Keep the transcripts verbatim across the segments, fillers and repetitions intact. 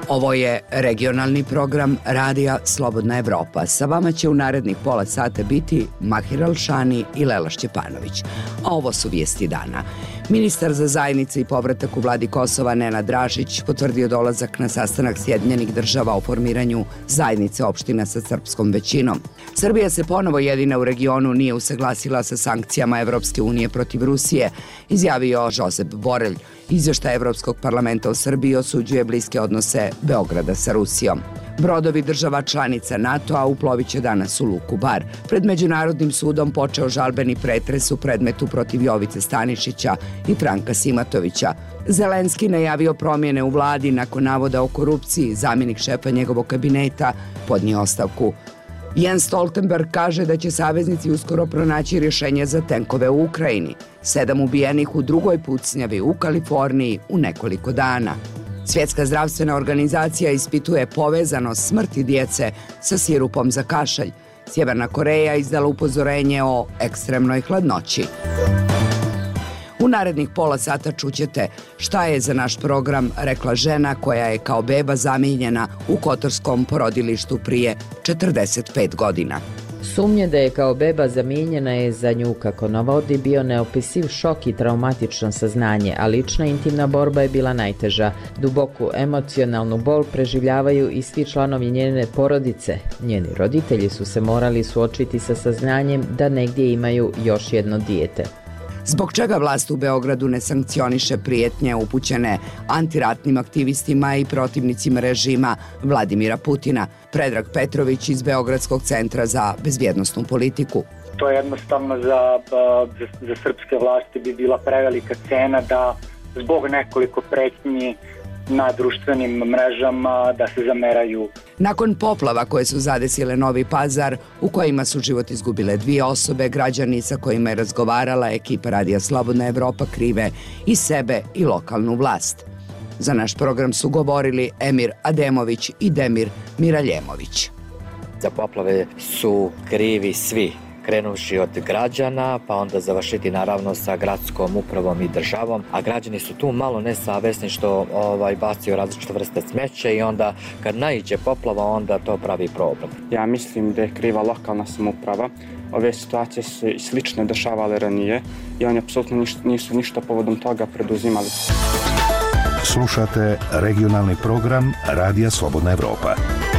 Ovo je regionalni program Radija Slobodna Evropa. Sa vama će u narednih pola sata biti Mahir Alšani i Lela Šćepanović. A ovo su vijesti dana. Ministar za zajednice i povratak u vladi Kosova Nenad Dražić potvrdio dolazak na sastanak Sjedinjenih država o formiranju zajednice opština sa srpskom većinom. Srbija se ponovo jedina u regionu nije usaglasila sa sankcijama Evropske unije protiv Rusije, izjavio Josep Borelj. Izvještaj Evropskog parlamenta u Srbiji osuđuje bliske odnose Beograda sa Rusijom. Brodovi država članica NATO-a uplovit će danas u Luku Bar. Pred Međunarodnim sudom počeo žalbeni pretres u predmetu protiv Jovice Stanišića i Franka Simatovića. Zelenski najavio promjene u vladi nakon navoda o korupciji. Zamjenik šefa njegovog kabineta podnio ostavku. Jens Stoltenberg kaže da će saveznici uskoro pronaći rješenje za tenkove u Ukrajini. Sedam ubijenih u drugoj pucnjavi u Kaliforniji u nekoliko dana. Svjetska zdravstvena organizacija ispituje povezanost smrti djece sa sirupom za kašalj. Sjeverna Koreja izdala upozorenje o ekstremnoj hladnoći. U narednih pola sata čućete šta je za naš program rekla žena koja je kao beba zamijenjena u kotorskom porodilištu prije četrdeset pet godina. Sumnje da je kao beba zamijenjena je za nju, kako navodi, bio neopisiv šok i traumatično saznanje, a lična intimna borba je bila najteža. Duboku emocionalnu bol preživljavaju i svi članovi njene porodice. Njeni roditelji su se morali suočiti sa saznanjem da negdje imaju još jedno dijete. Zbog čega vlast u Beogradu ne sankcioniše prijetnje upućene antiratnim aktivistima i protivnicima režima Vladimira Putina? Predrag Petrović iz Beogradskog centra za bezbjednosnu politiku. To je jednostavno za, za, za srpske vlasti bi bila prevelika cena da zbog nekoliko pretnji na društvenim mrežama da se zameraju. Nakon poplava koje su zadesile Novi Pazar, u kojima su život izgubile dvije osobe, građani sa kojima je razgovarala ekipa Radija Slobodna Evropa krive i sebe i lokalnu vlast. Za naš program su govorili Emir Ademović i Demir Miraljemović. Za poplave su krivi svi, krenuvši od građana, pa onda završiti naravno sa gradskom upravom i državom, a građani su tu malo nesavesni što ovaj, bacaju različite vrste smeća i onda kad naiđe poplava, onda to pravi problem. Ja mislim da je kriva lokalna samouprava. Ove situacije su slične dešavale ranije i oni apsolutno ništa, nisu ništa povodom toga preduzimali. Slušate regionalni program Radija Slobodna Evropa.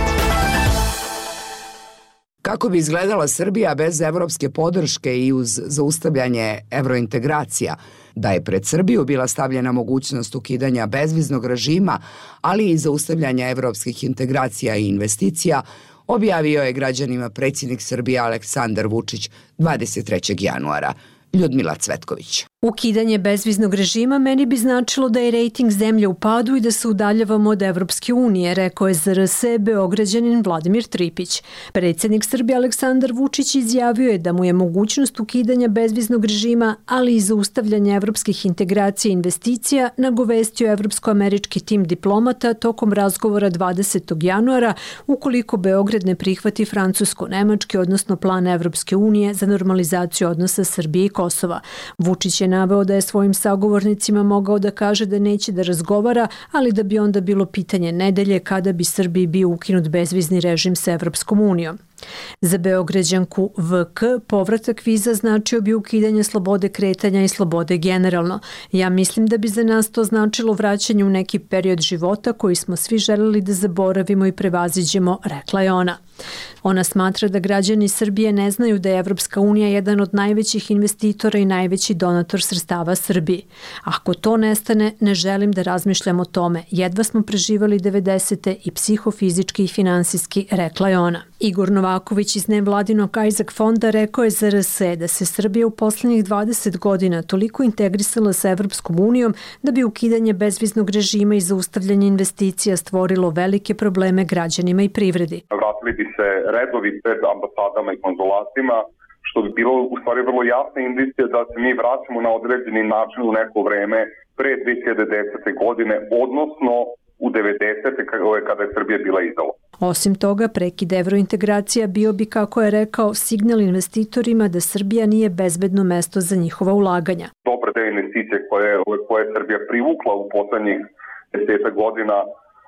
Kako bi izgledala Srbija bez evropske podrške i uz zaustavljanje evrointegracija? Da je pred Srbiju bila stavljena mogućnost ukidanja bezviznog režima, ali i zaustavljanja evropskih integracija i investicija, objavio je građanima predsjednik Srbije Aleksandar Vučić dvadeset trećeg januara. Ljudmila Cvetković. Ukidanje bezviznog režima meni bi značilo da je rejting zemlje u padu i da se udaljavamo od Evropske unije, rekao je Z R S Beograđanin Vladimir Tripić. Predsjednik Srbije Aleksandar Vučić izjavio je da mu je mogućnost ukidanja bezviznog režima, ali i zaustavljanja evropskih integracija i investicija, nagovestio evropsko-američki tim diplomata tokom razgovora dvadesetog januara, ukoliko Beograd ne prihvati francusko-nemački, odnosno plan Evropske unije za normalizaciju odnosa Srbije i Kosova. Vučić je naveo da je svojim sagovornicima mogao da kaže da neće da razgovara, ali da bi onda bilo pitanje nedelje kada bi Srbiji bio ukinut bezvizni režim sa Evropskom unijom. Za Beograđanku V K povratak viza značio bi ukidanje slobode kretanja i slobode generalno. Ja mislim da bi za nas to značilo vraćanje u neki period života koji smo svi želeli da zaboravimo i prevaziđemo, rekla je ona. Ona smatra da građani Srbije ne znaju da je Evropska unija jedan od najvećih investitora i najveći donator sredstava Srbiji. Ako to nestane, ne želim da razmišljam o tome. Jedva smo preživali devedesete i psihofizički i finansijski, rekla je ona. Igor Novaković iz nevladinog Isaac fonda rekao je za R S da se Srbija u posljednjih dvadeset godina toliko integrisala sa Evropskom unijom da bi ukidanje bezviznog režima i zaustavljanje investicija stvorilo velike probleme građanima i privredi. Vratili bi se redovi pred ambasadama i konzulatima, što bi bilo u stvari vrlo jasna indicija da se mi vraćamo na određeni način u neko vreme pre dve hiljade desete. godine, odnosno u devedesete. kada je Srbija bila izdala. Osim toga, prekid evrointegracija bio bi, kako je rekao, signal investitorima da Srbija nije bezbedno mesto za njihova ulaganja. Dobre te investicije koje, koje je Srbija privukla u poslednjih desetak godina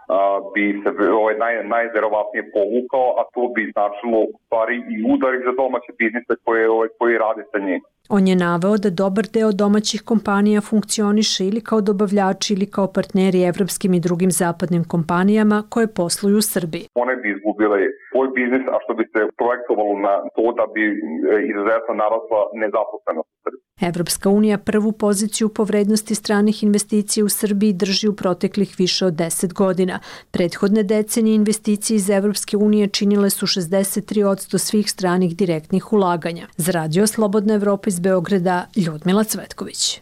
bi se ovaj, naj, najverovatnije povukao, a to bi značilo u stvari i udari za domaće biznise koje, ovaj, koji rade sa njim. On je naveo da dobar deo domaćih kompanija funkcioniše ili kao dobavljači ili kao partneri evropskim i drugim zapadnim kompanijama koje posluju u Srbiji. One bi izgubile svoj biznis, a što bi se projektovalo na to da bi izuzetno narasla nezaposlenost u Srbiji. Evropska unija prvu poziciju po vrednosti stranih investicija u Srbiji drži u proteklih više od deset godina. Prethodne decenije investicije iz Evropske unije činile su šezdeset tri posto svih stranih direktnih ulaganja. Za Radio Slobodna Evropa iz Beograda, Ljudmila Cvetković.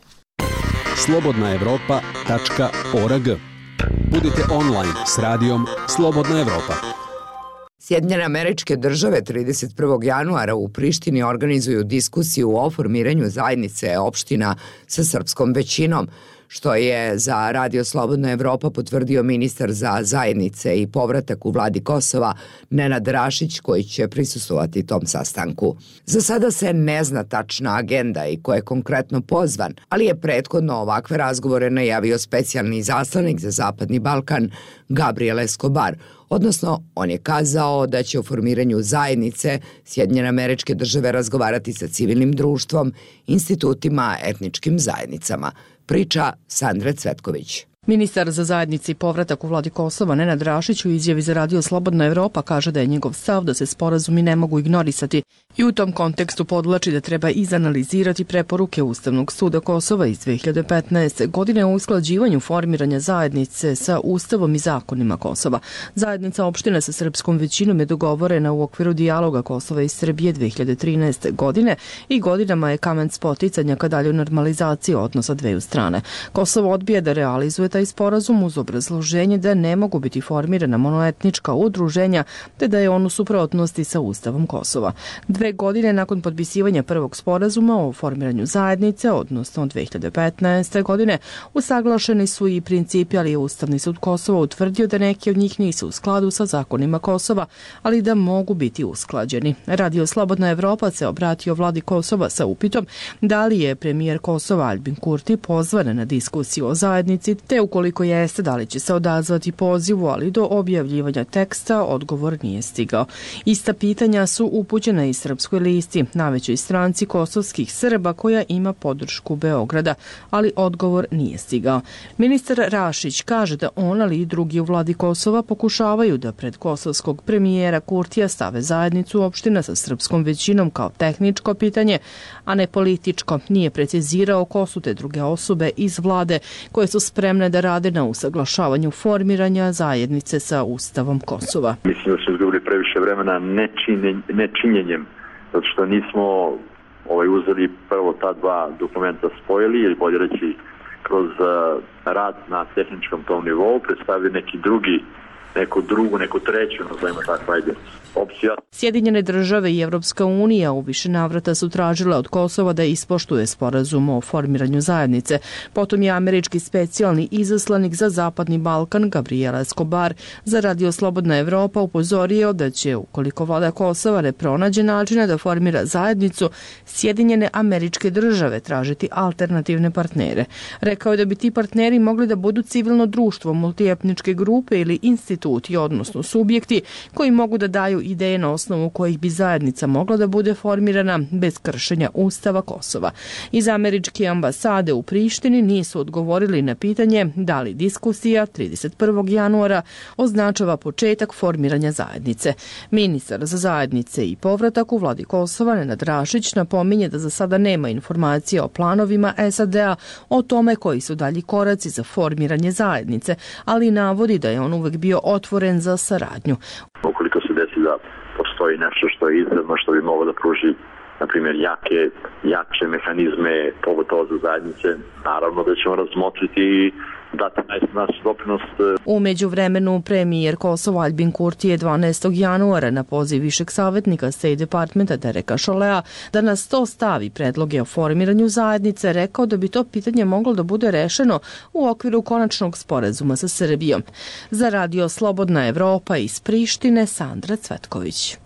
slobodna evropa tačka org. Budite online s radijom Slobodna Evropa. Sjedinjene Američke Države trideset prvog januara u Prištini organizuju diskusiju o formiranju zajednice opština sa srpskom većinom, što je za Radio Slobodna Evropa potvrdio ministar za zajednice i povratak u vladi Kosova Nenad Rašić, koji će prisustvovati tom sastanku. Za sada se ne zna tačna agenda i ko je konkretno pozvan, ali je prethodno ovakve razgovore najavio specijalni izaslanik za Zapadni Balkan Gabriel Escobar, odnosno on je kazao da će o formiranju zajednice Sjedinjene Američke Države razgovarati sa civilnim društvom, institutima, etničkim zajednicama. Priča Sandra Cvetković. Ministar za zajednice i povratak u vladi Kosova Nenad Rašić u izjavi za Radio Slobodna Evropa kaže da je njegov stav da se sporazumi ne mogu ignorisati i u tom kontekstu podvlači da treba izanalizirati preporuke Ustavnog suda Kosova iz dve hiljade petnaeste. godine o usklađivanju formiranja zajednice sa Ustavom i zakonima Kosova. Zajednica opština sa srpskom većinom je dogovorena u okviru dijaloga Kosova i Srbije dve hiljade trinaeste. godine i godinama je kamen spoticanja ka daljoj normalizaciji odnosa dveju strane. Kosovo odbija da realizuje taj sporazum uz obrazloženje da ne mogu biti formirana monoetnička udruženja te da je on u suprotnosti sa Ustavom Kosova. Dve godine nakon potpisivanja prvog sporazuma o formiranju zajednice, odnosno dve hiljade petnaeste. godine, usaglašeni su i principi, ali je Ustavni sud Kosova utvrdio da neki od njih nisu u skladu sa zakonima Kosova, ali da mogu biti usklađeni. Radio Slobodna Evropa se obratio vladi Kosova sa upitom da li je premijer Kosova Aljbin Kurti pozvan na diskusiju o zajednici, te ukoliko jeste, da li će se odazvati pozivu, ali do objavljivanja teksta odgovor nije stigao. Ista pitanja su upućena i Srpskoj listi, najvećoj stranci kosovskih Srba koja ima podršku Beograda, ali odgovor nije stigao. Ministar Rašić kaže da on, ali i drugi u vladi Kosova pokušavaju da pred kosovskog premijera Kurtija stave zajednicu opština sa srpskom većinom kao tehničko pitanje, a ne političko. Nije precizirao ko su te druge osobe iz vlade koje su spremne da rade na usaglašavanju formiranja zajednice sa Ustavom Kosova. Mislim da smo izgubili previše vremena nečinjenjem, nečinjenjem, zato što nismo ovaj, uzeli prvo ta dva dokumenta spojili, ili bolje reći kroz uh, rad na tehničkom tom nivou, predstavili neki drugi, neku drugu, neku treću, nazvajmo tako, ajde, opcija. Sjedinjene države i Evropska unija u više navrata su tražile od Kosova da ispoštuje sporazum o formiranju zajednice. Potom je američki specijalni izaslanik za Zapadni Balkan Gabriel Escobar za Radio Slobodna Evropa upozorio da će, ukoliko vlada Kosova ne pronađe načina da formira zajednicu, Sjedinjene Američke Države tražiti alternativne partnere. Rekao je da bi ti partneri mogli da budu civilno društvo, multietničke grupe ili instituti, odnosno subjekti koji mogu da daju ideje na osnovu kojih bi zajednica mogla da bude formirana bez kršenja Ustava Kosova. Iz američke ambasade u Prištini nisu odgovorili na pitanje da li diskusija trideset prvog januara označava početak formiranja zajednice. Ministar za zajednice i povratak u vladi Kosova Nenad Rašić napominje da za sada nema informacije o planovima S A D-a o tome koji su dalji koraci za formiranje zajednice, ali navodi da je on uvek bio otvoren za saradnju. Ukoliko se desi da postoji nešto što je izredno, što bi moglo da pruži, na primjer, jake, jače mehanizme pogotovo za zajednice, naravno da ćemo razmotriti i dati naš doprinos. U međuvremenu premijer Kosova Aljbin Kurti je dvanaestog januara na poziv višeg savjetnika State Departmenta Dereka Cholea da na sto stavi predloge o formiranju zajednice, rekao da bi to pitanje moglo da bude rešeno u okviru konačnog sporazuma sa Srbijom. Za Radio Slobodna Evropa iz Prištine, Sandra Cvetković.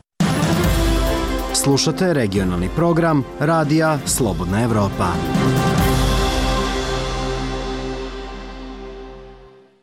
Slušate regionalni program Radija Slobodna Evropa. U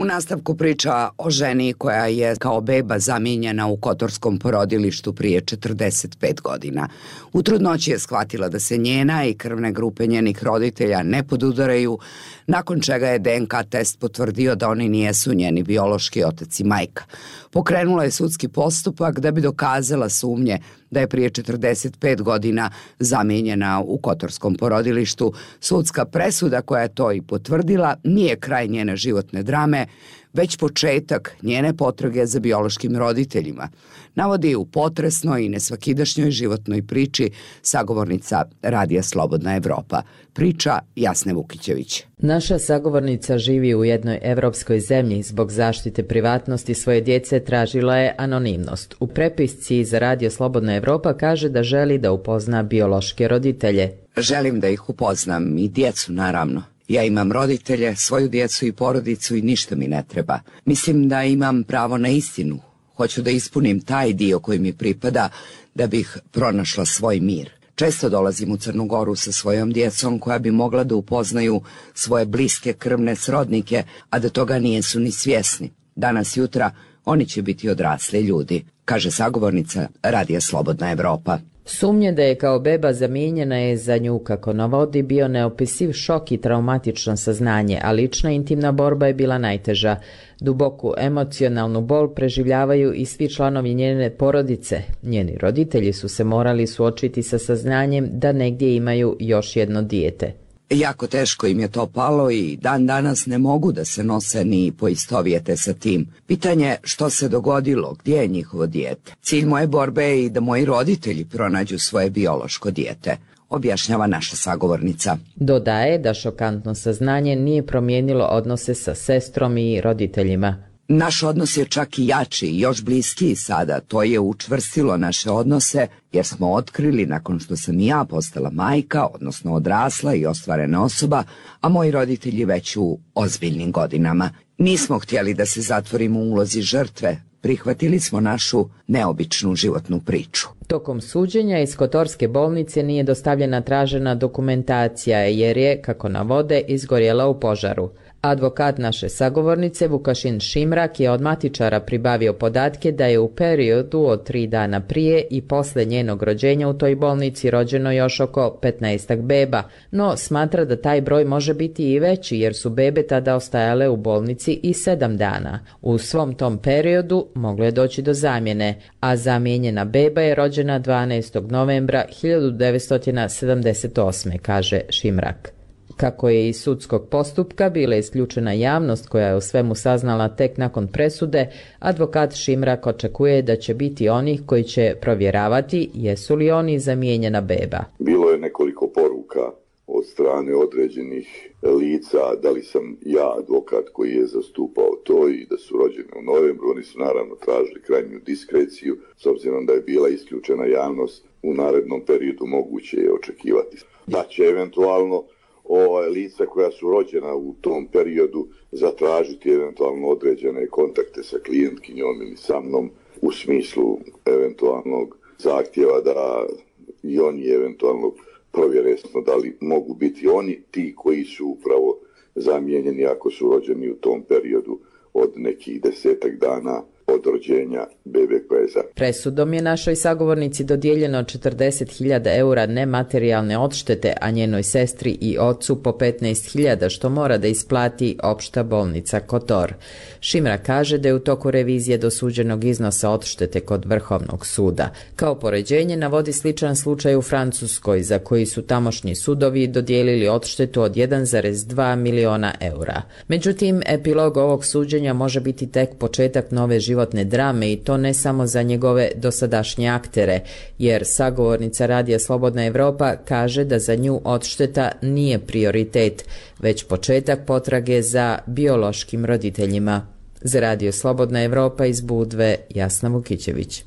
nastavku priča o ženi koja je kao beba zamijenjena u kotorskom porodilištu prije četrdeset pet godina. U trudnoći je shvatila da se njena i krvne grupe njenih roditelja ne podudaraju, nakon čega je D N K test potvrdio da oni nijesu njeni biološki otac i majka. Pokrenula je sudski postupak da bi dokazala sumnje da je prije četrdeset pet godina zamijenjena u kotorskom porodilištu. Sudska presuda koja je to i potvrdila nije kraj njene životne drame, već početak njene potrage za biološkim roditeljima, navodi u potresnoj i nesvakidašnjoj životnoj priči sagovornica Radija Slobodna Evropa. Priča Jasne Vukićević. Naša sagovornica živi u jednoj evropskoj zemlji. Zbog zaštite privatnosti svoje djece tražila je anonimnost. U prepisci za Radio Slobodna Evropa kaže da želi da upozna biološke roditelje. Želim da ih upoznam i djecu, naravno. Ja imam roditelje, svoju djecu i porodicu i ništa mi ne treba. Mislim da imam pravo na istinu. Hoću da ispunim taj dio koji mi pripada da bih pronašla svoj mir. Često dolazim u Crnu Goru sa svojom djecom koja bi mogla da upoznaju svoje bliske krvne srodnike, a da toga nijesu ni svjesni. Danas jutra oni će biti odrasli ljudi, kaže sagovornica Radija Slobodna Evropa. Sumnje da je kao beba zamijenjena je za nju, kako navodi, bio neopisiv šok i traumatično saznanje, a lična intimna borba je bila najteža. Duboku emocionalnu bol preživljavaju i svi članovi njene porodice. Njeni roditelji su se morali suočiti sa saznanjem da negdje imaju još jedno dijete. Jako teško im je to palo i dan danas ne mogu da se nose ni poistovijete sa tim. Pitanje što se dogodilo, gdje je njihovo dijete. Cilj moje borbe je i da moji roditelji pronađu svoje biološko dijete, objašnjava naša sagovornica. Dodaje da šokantno saznanje nije promijenilo odnose sa sestrom i roditeljima. Naš odnos je čak i jači i još bliskiji sada. To je učvrstilo naše odnose jer smo otkrili nakon što sam i ja postala majka, odnosno odrasla i ostvarena osoba, a moji roditelji već u ozbiljnim godinama. Nismo htjeli da se zatvorimo u ulozi žrtve. Prihvatili smo našu neobičnu životnu priču. Tokom suđenja iz Kotorske bolnice nije dostavljena tražena dokumentacija jer je, kako navode, izgorjela u požaru. Advokat naše sagovornice Vukašin Šimrak je od matičara pribavio podatke da je u periodu od tri dana prije i posle njenog rođenja u toj bolnici rođeno još oko petnaestak beba, no smatra da taj broj može biti i veći jer su bebe tada ostajale u bolnici i sedam dana. U svom tom periodu moglo je doći do zamjene, a zamijenjena beba je rođena dvanaestog novembra hiljadu devetsto sedamdeset osme, kaže Šimrak. Kako je iz sudskog postupka bila isključena javnost koja je o svemu saznala tek nakon presude, advokat Šimrak očekuje da će biti onih koji će provjeravati jesu li oni zamijenjena beba. Bilo je nekoliko poruka od strane određenih lica, da li sam ja advokat koji je zastupao to i da su rođene u novembru. Oni su naravno tražili krajnju diskreciju, s obzirom da je bila isključena javnost. U narednom periodu moguće je očekivati da će eventualno Ova lica koja su rođena u tom periodu zatražiti eventualno određene kontakte sa klijentkinjom ili sa mnom u smislu eventualnog zahtjeva da i oni eventualno provjere da li mogu biti oni ti koji su upravo zamijenjeni ako su rođeni u tom periodu od nekih desetak dana od rođenja bebe koja je za. Presudom je našoj sagovornici dodijeljeno četrdeset hiljada eura nematerijalne odštete, a njenoj sestri i ocu po petnaest hiljada, što mora da isplati opšta bolnica Kotor. Šimra kaže da je u toku revizije dosuđenog iznosa odštete kod Vrhovnog suda. Kao poređenje navodi sličan slučaj u Francuskoj, za koji su tamošnji sudovi dodijelili odštetu od jedan zarez dva miliona eura. Međutim, epilog ovog suđenja može biti tek početak nove životne drame i to ne samo za njegove dosadašnje aktere, jer sagovornica Radija Slobodna Evropa kaže da za nju odšteta nije prioritet, već početak potrage za biološkim roditeljima. Za Radio Slobodna Evropa iz Budve, Jasna Vukićević.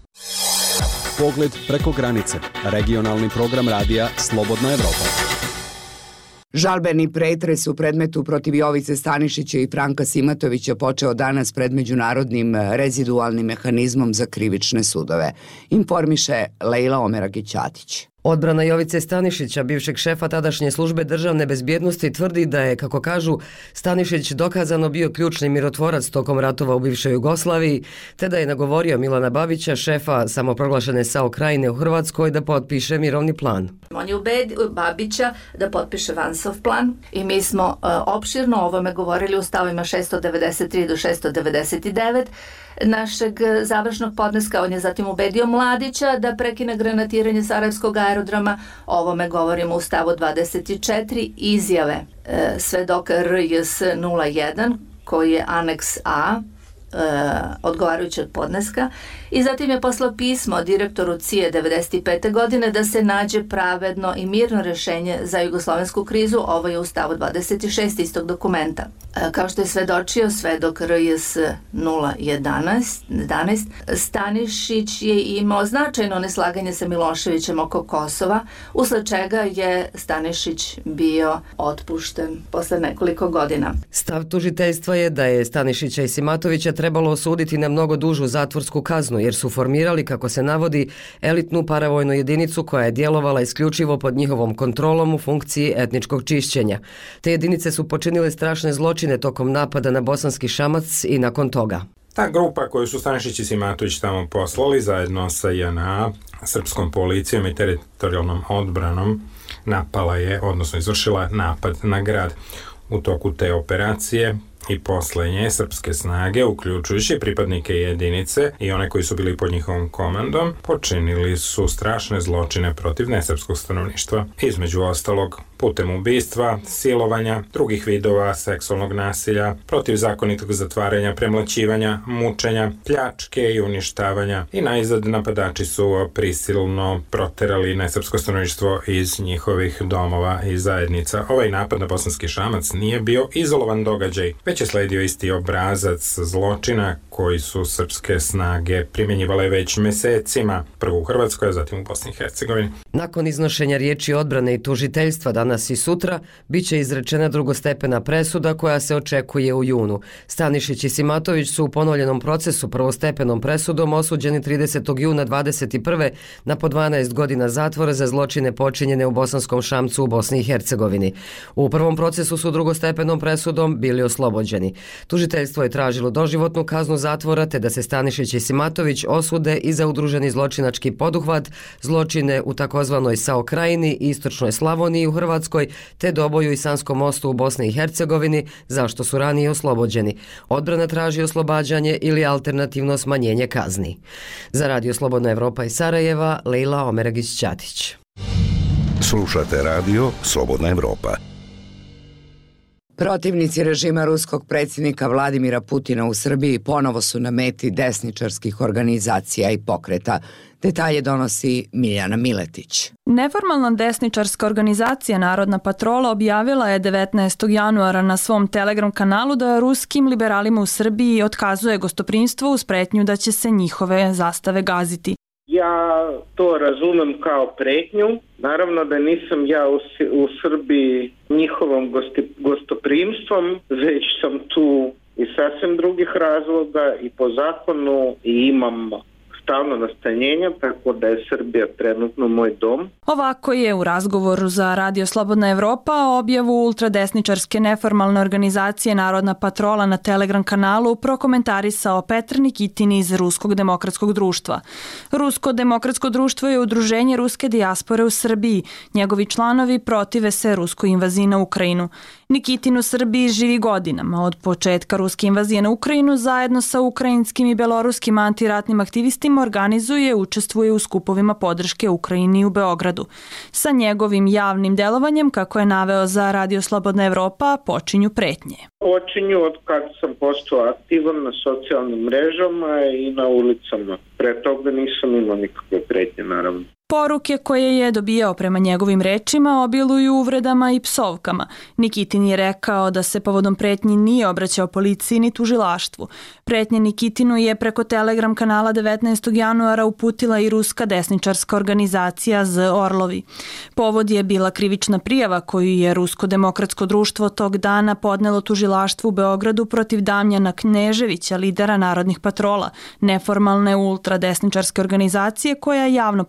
Pogled preko granice. Regionalni program Radija Slobodna Evropa. Žalbeni pretres u predmetu protiv Jovice Stanišića i Franka Simatovića počeo danas pred Međunarodnim rezidualnim mehanizmom za krivične sudove, informiše Lejla Omeragić-Ćatić. Odbrana Jovice Stanišića, bivšeg šefa tadašnje službe državne bezbjednosti, tvrdi da je, kako kažu, Stanišić dokazano bio ključni mirotvorac tokom ratova u bivšoj Jugoslaviji, te da je nagovorio Milana Babića, šefa samoproglašene S A O Krajine u Hrvatskoj, da potpiše mirovni plan. On je ubedio Babića da potpiše Vansov plan i mi smo uh, opširno o ovome govorili u stavima šesto devedeset tri do šesto devedeset devet našeg završnog podneska. On je zatim ubedio Mladića da prekine granatiranje Sarajevskog aerodroma. O ovome govorimo u stavu dvadeset četiri izjave e, svedoka R J S nula jedan koji je aneks A e, odgovarajućeg podneska i zatim je poslao pismo direktoru C I E devedeset pete godine da se nađe pravedno i mirno rešenje za jugoslovensku krizu. Ovo je u stavu dvadeset šest istog dokumenta. E, kao što je svedočio svedok R J S nula jedanaest, Stanišić je imao značajno neslaganje sa Miloševićem oko Kosova, usled čega je Stanišić bio otpušten posle nekoliko godina. Stav tužiteljstva je da je Stanišića i Simatovića trebalo osuditi na mnogo dužu zatvorsku kaznu, jer su formirali, kako se navodi, elitnu paravojnu jedinicu koja je djelovala isključivo pod njihovom kontrolom u funkciji etničkog čišćenja. Te jedinice su počinile strašne zločine tokom napada na Bosanski Šamac i nakon toga. Ta grupa koju su Stanišić i Simatović tamo poslali zajedno sa J N A, srpskom policijom i teritorijalnom odbranom napala je, odnosno izvršila napad na grad. U toku te operacije i posle nje srpske snage, uključujući pripadnike jedinice i one koji su bili pod njihovom komandom, počinili su strašne zločine protiv nesrpskog stanovništva. Između ostalog, putem ubistva, silovanja, drugih vidova seksualnog nasilja, protivzakonitog zatvaranja, premlaćivanja, mučenja, pljačke i uništavanja i najzad napadači su prisilno proterali nesrpsko stanovništvo iz njihovih domova i zajednica. Ovaj napad na Bosanski Šamac nije bio izolovan događaj, već je sledio isti obrazac zločina koji su srpske snage primjenjivale već mesecima, prvo u Hrvatskoj, a zatim u Bosni i Hercegovini. Nakon iznošenja riječi odbrane i tužiteljstva danas i sutra, bit će izrečena drugostepena presuda koja se očekuje u junu. Stanišić i Simatović su u ponovljenom procesu prvostepenom presudom osuđeni tridesetog juna dvadeset prve na po dvanaest godina zatvora za zločine počinjene u Bosanskom Šamcu u Bosni i Hercegovini. U prvom procesu su drugostepenom presudom bili oslobođeni. Tužiteljstvo je tražilo doživotnu kaznu zatvora te da se Stanišić i Simatović osude i za udruženi zločinački poduhvat, zločine u takozvanoj S A O Krajini i Istočnoj Slavoniji u Hrvatskoj te Doboju i Sanskom mostu u Bosni i Hercegovini, zašto su ranije oslobođeni. Odbrana traži oslobađanje ili alternativno smanjenje kazni. Za Radio Slobodna Evropa iz Sarajeva, Lejla Omeragić-Ćatić. Slušate Radio Slobodna Evropa. Protivnici režima ruskog predsjednika Vladimira Putina u Srbiji ponovo su na meti desničarskih organizacija i pokreta. Detalje donosi Miljana Miletić. Neformalna desničarska organizacija Narodna patrola objavila je devetnaestog januara na svom Telegram kanalu da ruskim liberalima u Srbiji otkazuje gostoprimstvo uz pretnju da će se njihove zastave gaziti. Ja to razumem kao pretnju. Naravno da nisam ja u, u Srbiji njihovom gosti, gostoprimstvom, već sam tu iz sasvim drugih razloga i po zakonu i imam stalno nastanjenja, tako da je Srbija trenutno moj dom. Ovako je u razgovoru za Radio Slobodna Evropa objavu ultradesničarske neformalne organizacije Narodna patrola na Telegram kanalu prokomentarisao Petar Nikitin iz Ruskog demokratskog društva. Rusko demokratsko društvo je udruženje ruske dijaspore u Srbiji. Njegovi članovi protive se ruskoj invaziji na Ukrajinu. Nikitin u Srbiji živi godinama. Od početka ruske invazije na Ukrajinu zajedno sa ukrajinskim i beloruskim antiratnim aktivistima organizuje i učestvuje u skupovima podrške Ukrajini u Beogradu. Sa njegovim javnim delovanjem, kako je naveo za Radio Slobodna Evropa, počinju pretnje. Počinju od kad sam postao aktivan na socijalnim mrežama i na ulicama. Pre toga nisam imao nikakve pretnje, naravno. Poruke koje je dobijao prema njegovim rečima obiluju uvredama i psovkama. Nikitin je rekao da se povodom pretnji nije obraćao policiji ni tužilaštvu. Pretnje Nikitinu je preko Telegram kanala devetnaestog januara uputila i ruska desničarska organizacija Z Orlovi. Povod je bila krivična prijava koju je Rusko demokratsko društvo tog dana podnelo tužilaštvu u Beogradu protiv Damjana Kneževića, lidera Narodnih patrola, neformalne ultradesničarske organizacije koja javno podržava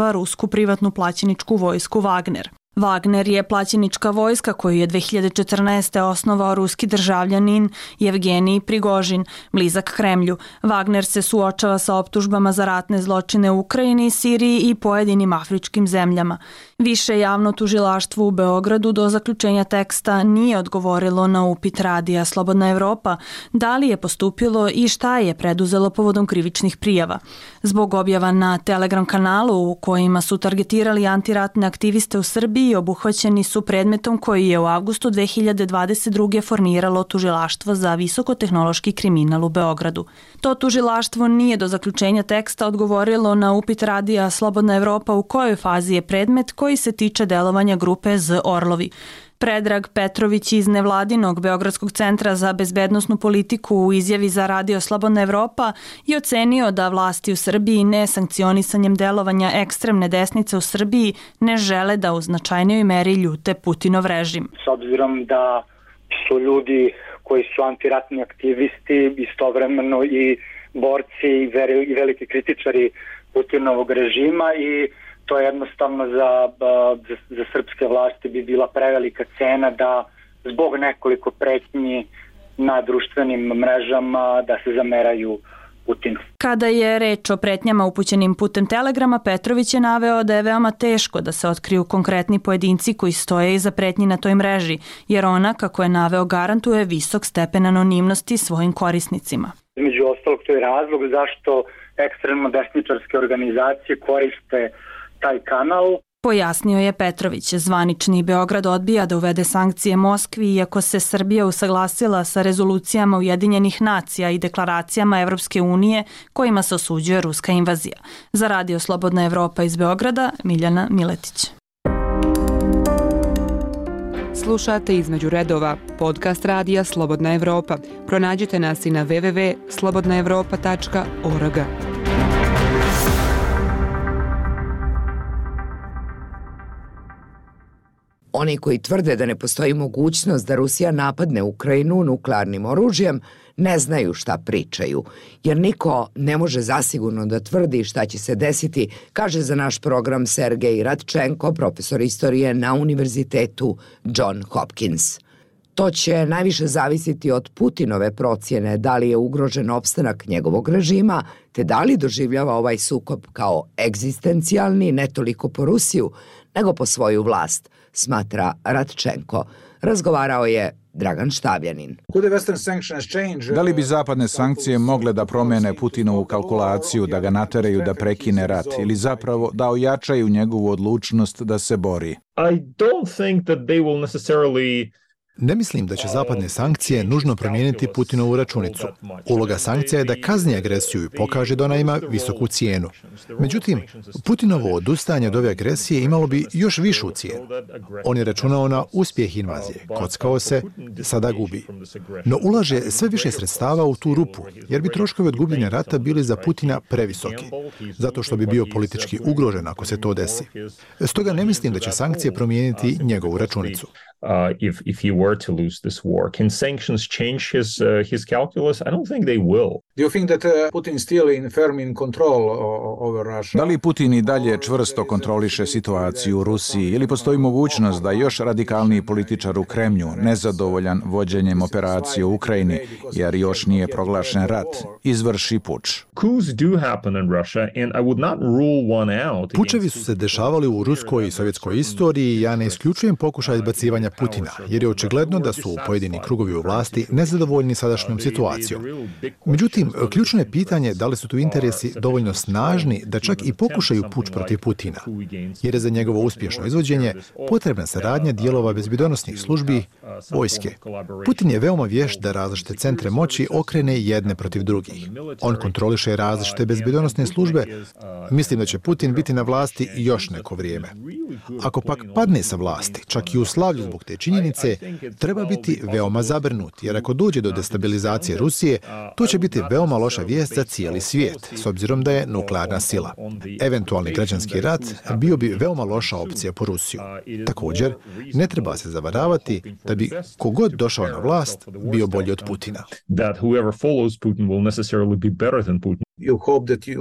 podržava rusku privatnu plaćeničku vojsku Wagner. Wagner je plaćenička vojska koju je dve hiljade četrnaeste. osnovao ruski državljanin Jevgenij Prigožin, blizak Kremlju. Wagner se suočava sa optužbama za ratne zločine u Ukrajini, Siriji i pojedinim afričkim zemljama. Više javno tužilaštvo u Beogradu do zaključenja teksta nije odgovorilo na upit radija Slobodna Evropa da li je postupilo i šta je preduzelo povodom krivičnih prijava. Zbog objava na Telegram kanalu u kojima su targetirali antiratne aktiviste u Srbiji, obuhvaćeni su predmetom koji je u avgustu dve hiljade dvadeset druge. formiralo tužilaštvo za visokotehnološki kriminal u Beogradu. To tužilaštvo nije do zaključenja teksta odgovorilo na upit radija Slobodna Evropa u kojoj fazi je predmet koji se tiče delovanja grupe Z Orlovi. Predrag Petrović iz nevladinog Beogradskog centra za bezbednosnu politiku u izjavi za radio Slobodna Evropa je ocenio da vlasti u Srbiji nesankcionisanjem delovanja ekstremne desnice u Srbiji ne žele da u značajnoj meri ljute Putinov režim. S obzirom da su ljudi koji su antiratni aktivisti istovremeno i borci i veliki kritičari Putinovog režima i to jednostavno za, za, za srpske vlasti bi bila prevelika cena da zbog nekoliko pretnji na društvenim mrežama da se zameraju Putinu. Kada je reč o pretnjama upućenim putem telegrama, Petrović je naveo da je veoma teško da se otkriju konkretni pojedinci koji stoje iza pretnji na toj mreži, jer ona, kako je naveo, garantuje visok stepen anonimnosti svojim korisnicima. Među ostalog, to je razlog zašto ekstremno desničarske organizacije koriste taj kanal. Pojasnio je Petrović. Zvanični Beograd odbija da uvede sankcije Moskvi, iako se Srbija usaglasila sa rezolucijama Ujedinjenih nacija i deklaracijama Evropske unije kojima se osuđuje ruska invazija. Za radio Slobodna Evropa iz Beograda, Miljana Miletić. Slušate Između redova, podcast radija Slobodna Evropa. Pronađite nas i na w w w tačka slobodna evropa tačka org. Oni koji tvrde da ne postoji mogućnost da Rusija napadne Ukrajinu nuklearnim oružjem ne znaju šta pričaju, jer niko ne može zasigurno da tvrdi šta će se desiti, kaže za naš program Sergej Radčenko, profesor istorije na Univerzitetu John Hopkins. To će najviše zavisiti od Putinove procjene da li je ugrožen opstanak njegovog režima, te da li doživljava ovaj sukob kao egzistencijalni ne toliko po Rusiju, nego po svoju vlast, smatra Radčenko. Razgovarao je Dragan Štavljanin. Da li bi zapadne sankcije mogle da promene Putinovu kalkulaciju, da ga nateraju da prekine rat ili zapravo da ojačaju njegovu odlučnost da se bori? I don't think that they will necessarily Ne mislim da će zapadne sankcije nužno promijeniti Putinovu računicu. Uloga sankcija je da kazni agresiju i pokaže da ona ima visoku cijenu. Međutim, Putinovo odustajanje od ove agresije imalo bi još višu cijenu. On je računao na uspjeh invazije, kockao se, sada gubi. No ulaže sve više sredstava u tu rupu, jer bi troškovi od gubljenja rata bili za Putina previsoki, zato što bi bio politički ugrožen ako se to desi. Stoga ne mislim da će sankcije promijeniti njegovu računicu. Uh, if if he were to lose this war, can sanctions change his uh, his calculus? I don't think they will. Do you think that uh, Putin still in firm in control over Russia? Da li Putin i dalje čvrsto kontroliše situaciju u Rusiji ili postoji mogućnost da još radikalniji političar u Kremlju, nezadovoljan vođenjem operacije u Ukrajini, jer još nije proglašen rat, izvrši puč? Coups do happen in Russia and I would not rule one out. Pučevi su se dešavali u ruskoj i sovjetskoj istoriji i ja ne isključujem pokušaj izbacivanja Putina, jer je očigledno da su pojedini krugovi u vlasti nezadovoljni sadašnjom situacijom. Međutim, ključno je pitanje da li su tu interesi dovoljno snažni da čak i pokušaju puč protiv Putina, jer je za njegovo uspješno izvođenje potrebna saradnja dijelova bezbjednosnih službi, vojske. Putin je veoma vješt da različite centre moći okrene jedne protiv drugih. On kontroliše različite bezbjednosne službe. Mislim da će Putin biti na vlasti još neko vrijeme. Ako pak padne sa vlasti, čak i u slavlju zbog te činjenice, treba biti veoma zabrinut, jer ako dođe do destabilizacije Rusije, to će biti veoma loša vijest za cijeli svijet, s obzirom da je nuklearna sila. Eventualni građanski rat bio bi veoma loša opcija po Rusiju. Također, ne treba se zavaravati da bi kogod došao na vlast bio bolji od Putina. That whoever follows Putin will necessarily be better than Putin. You hope that you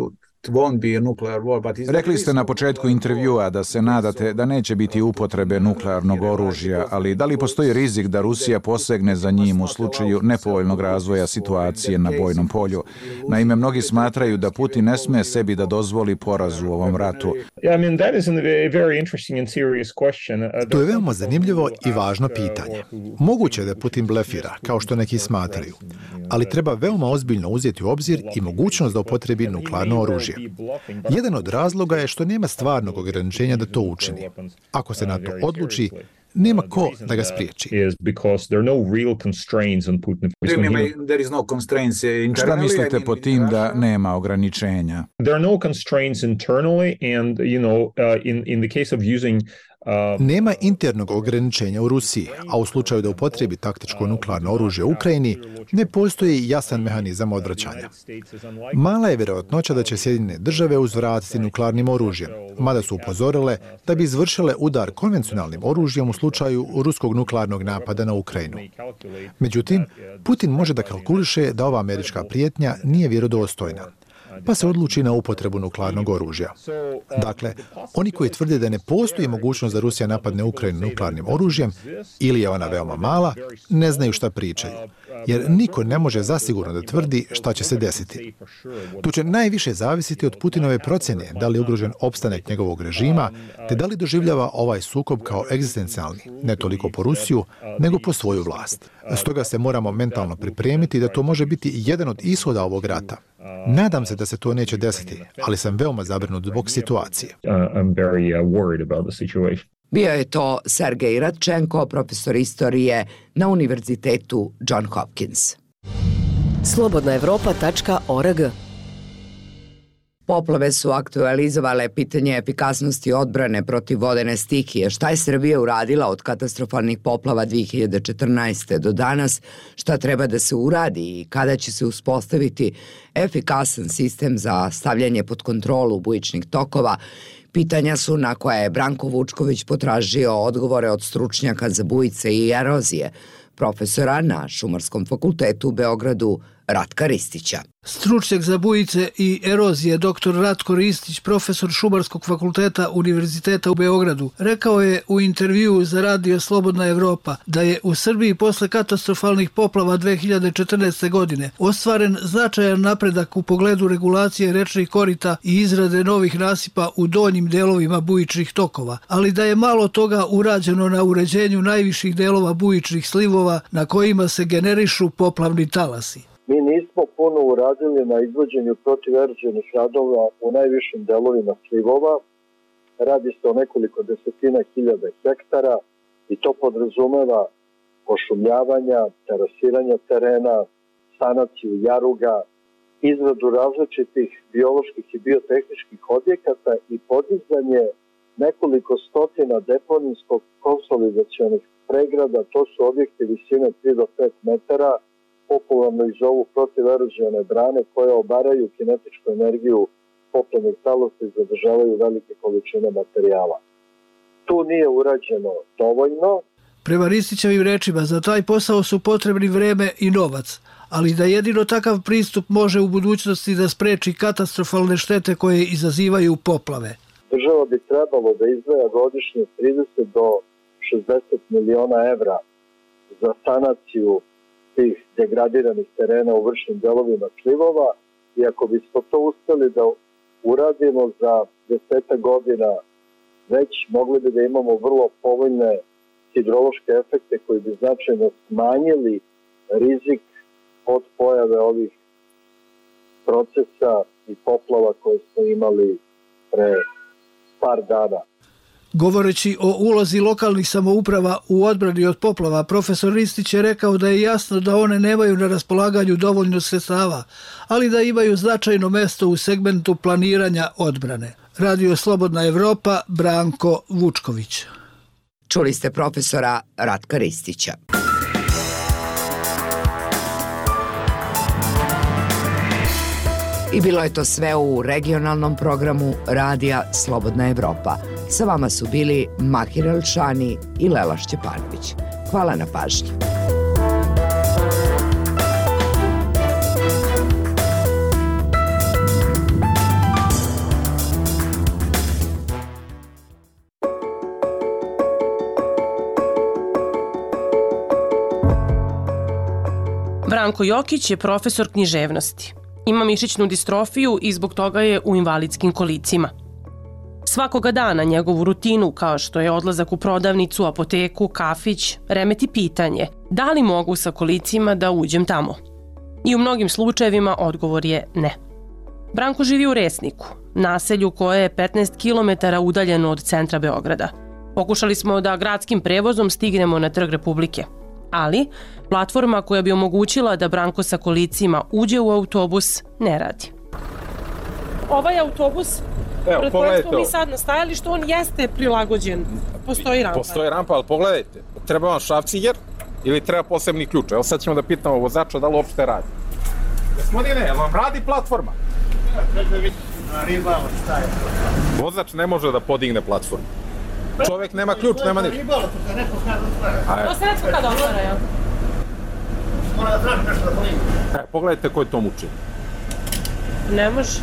Rekli ste na početku intervjua da se nadate da neće biti upotrebe nuklearnog oružja, ali da li postoji rizik da Rusija posegne za njim u slučaju nepovoljnog razvoja situacije na bojnom polju? Naime, mnogi smatraju da Putin ne sme sebi da dozvoli poraz u ovom ratu. To je veoma zanimljivo i važno pitanje. Moguće je da Putin blefira, kao što neki smatraju, ali treba veoma ozbiljno uzeti u obzir i mogućnost da upotrebi nuklearno oružje. Jedan od razloga je što nema stvarnog ograničenja da to učini. Ako se na to odluči, nema ko da ga spriječi. Šta mislite po tim da nema ograničenja? Nema internog ograničenja u Rusiji, a u slučaju da upotrebi taktičko nuklearno oružje u Ukrajini, ne postoji jasan mehanizam odvraćanja. Mala je vjerojatnoća da će Sjedinjene države uzvratiti nuklearnim oružjem, mada su upozorile da bi izvršile udar konvencionalnim oružjem u slučaju ruskog nuklearnog napada na Ukrajinu. Međutim, Putin može da kalkuliše da ova američka prijetnja nije vjerodostojna, pa se odluči na upotrebu nuklearnog oružja. Dakle, oni koji tvrde da ne postoji mogućnost da Rusija napadne Ukrajinu nuklearnim oružjem ili je ona veoma mala, ne znaju šta pričaju, jer niko ne može zasigurno da tvrdi šta će se desiti. Tu će najviše zavisiti od Putinove procjene da li je ugrožen opstanak njegovog režima, te da li doživljava ovaj sukob kao egzistencijalni, ne toliko po Rusiju, nego po svoju vlast. Stoga se moramo mentalno pripremiti da to može biti jedan od ishoda ovog rata. Nadam se da se to neće desiti, ali sam veoma zabrinut zbog situacije. Bio je to Sergej Radčenko, profesor istorije na Univerzitetu John Hopkins. slobodna evropa tačka org. Poplave su aktualizovale pitanje efikasnosti odbrane protiv vodene stihije. Šta je Srbija uradila od katastrofalnih poplava dve hiljade četrnaeste. do danas? Šta treba da se uradi i kada će se uspostaviti efikasan sistem za stavljanje pod kontrolu bujičnih tokova? Pitanja su na koja je Branko Vučković potražio odgovore od stručnjaka za bujice i erozije, profesora na Šumarskom fakultetu u Beogradu Ratka Ristića. Stručnjak za bujice i erozije dr. Ratko Ristić, profesor Šumarskog fakulteta Univerziteta u Beogradu, rekao je u intervjuu za radio Slobodna Evropa da je u Srbiji posle katastrofalnih poplava dve hiljade četrnaeste. godine ostvaren značajan napredak u pogledu regulacije rečnih korita i izrade novih nasipa u donjim delovima bujičnih tokova, ali da je malo toga urađeno na uređenju najviših delova bujičnih slivova na kojima se generišu poplavni talasi. Mi nismo puno uradili na izvođenju protiverozivnih radova u najvišim delovima slivova. Radi se o nekoliko desetina hiljada hektara i to podrazumeva pošumljavanja, terasiranja terena, sanaciju jaruga, izradu različitih bioloških i biotehničkih objekata i podizanje nekoliko stotina deponijskog konsolidacionih pregrada. To su objekti visine tri do pet metara, popularno ih zovu protiverozione brane, koje obaraju kinetičku energiju poplavnih talasa i zadržavaju velike količine materijala. Tu nije urađeno dovoljno. Prema Ristićevim rečima, za taj posao su potrebni vreme i novac, ali da jedino takav pristup može u budućnosti da spreči katastrofalne štete koje izazivaju poplave. Država bi trebalo da izdvaja godišnje trideset do šezdeset miliona evra za sanaciju tih degradiranih terena u vršnim delovima slivova i ako bismo to uspeli da uradimo za desetak godina, već mogli bi da imamo vrlo povoljne hidrološke efekte koji bi značajno smanjili rizik od pojave ovih procesa i poplava koje smo imali pre par dana. Govoreći o ulozi lokalnih samouprava u odbrani od poplava, profesor Ristić je rekao da je jasno da one nemaju na raspolaganju dovoljno sredstava, ali da imaju značajno mesto u segmentu planiranja odbrane. Radio Slobodna Evropa, Branko Vučković. Čuli ste profesora Ratka Ristića. I bilo je to sve u regionalnom programu Radija Slobodna Evropa. Sa vama su bili Mahir Elšani i Lela Šćepanović. Hvala na pažnji. Branko Jokić je profesor književnosti. Ima mišićnu distrofiju i zbog toga je u invalidskim kolicima. Svakoga dana njegovu rutinu, kao što je odlazak u prodavnicu, apoteku, kafić, remeti pitanje da li mogu sa kolicima da uđem tamo. I u mnogim slučajevima odgovor je ne. Branko živi u Resniku, naselju koje je petnaest kilometara udaljeno od centra Beograda. Pokušali smo da gradskim prevozom stignemo na Trg Republike, ali platforma koja bi omogućila da Branko sa kolicima uđe u autobus ne radi. Ovaj autobus, evo, pred kojim smo mi sad na stajalištu, on jeste prilagođen. Postoji rampa. Postoji rampa, ali pogledajte, treba vam šrafciger ili treba posebni ključ. Evo sad ćemo da pitamo vozača da li uopšte radi. Gospodine, jel vam radi platforma? Vozač ne može da podigne platformu. Čovjek nema ključ, nema ništa. To se netko kada otvara, jel? Mora da traži nešto da podigne. E, pogledajte koji to muči. Ne može.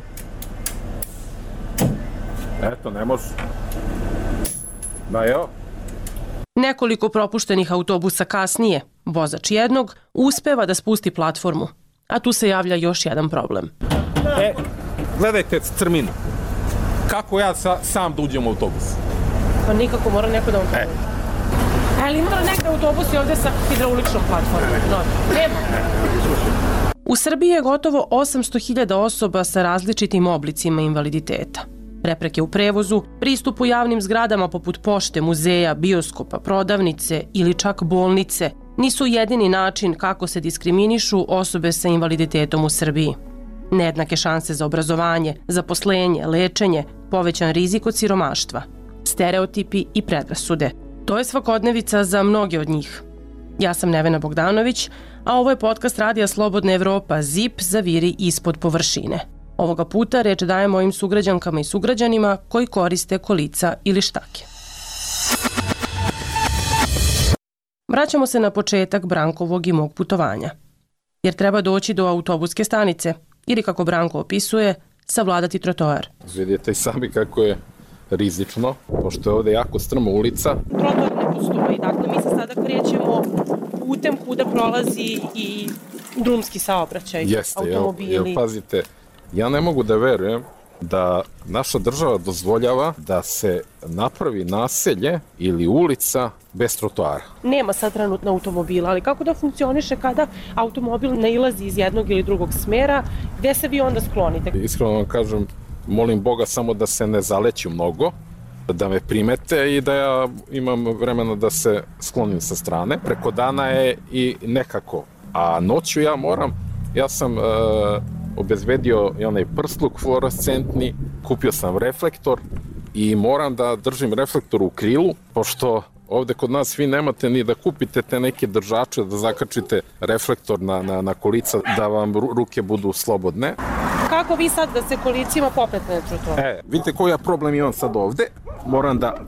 Eto, ne može. Da, evo. Nekoliko propuštenih autobusa kasnije, vozač jednog uspeva da spusti platformu, a tu se javlja još jedan problem. E, gledajte crminu. Kako ja sa, sam da uđem u autobus? Pa nikako, mora neko da vam pomoći. E. Ali ima li neke autobusi ovde sa hidrauličnom platformom? No, nema. U Srbiji je gotovo osamsto hiljada osoba sa različitim oblicima invaliditeta. Prepreke u prevozu, pristup u javnim zgradama poput pošte, muzeja, bioskopa, prodavnice ili čak bolnice nisu jedini način kako se diskriminišu osobe sa invaliditetom u Srbiji. Nejednake šanse za obrazovanje, zaposlenje, lečenje, povećan rizik od siromaštva, stereotipi i predrasude. To je svakodnevica za mnoge od njih. Ja sam Nevena Bogdanović, a ovo je podcast Radija Slobodna Evropa Z I P Zaviri ispod površine. Ovoga puta reč dajem mojim sugrađankama i sugrađanima koji koriste kolica ili štake. Vraćamo se na početak Brankovog i mog putovanja. Jer treba doći do autobuske stanice ili, kako Branko opisuje, savladati trotoar. Vidite i sami kako je rizično, pošto je ovde jako strma ulica. Trotoar ne postoji, dakle mi se sada krećemo putem kuda prolazi i drumski saobraćaj, Jeste, automobili. Jel, jel, pazite, ja ne mogu da verujem da naša država dozvoljava da se napravi naselje ili ulica bez trotoara. Nema sad trenutno automobila, ali kako da funkcioniše kada automobil ne ilazi iz jednog ili drugog smera, gde se vi onda sklonite? Iskreno vam kažem, molim Boga samo da se ne zaleću mnogo, da me primete i da ja imam vremena da se sklonim sa strane. Preko dana je i nekako, a noću ja moram, ja sam... Uh, obezbedio i onaj prsluk fluorescentni, kupio sam reflektor i moram da držim reflektor u krilu, pošto ovde kod nas vi nemate ni da kupite te neke držače, da zakačite reflektor na, na, na kolica, da vam ruke budu slobodne. Kako vi sad da se kolicima popnete na trotoar? E, vidite koji ja problem imam sad ovde, moram da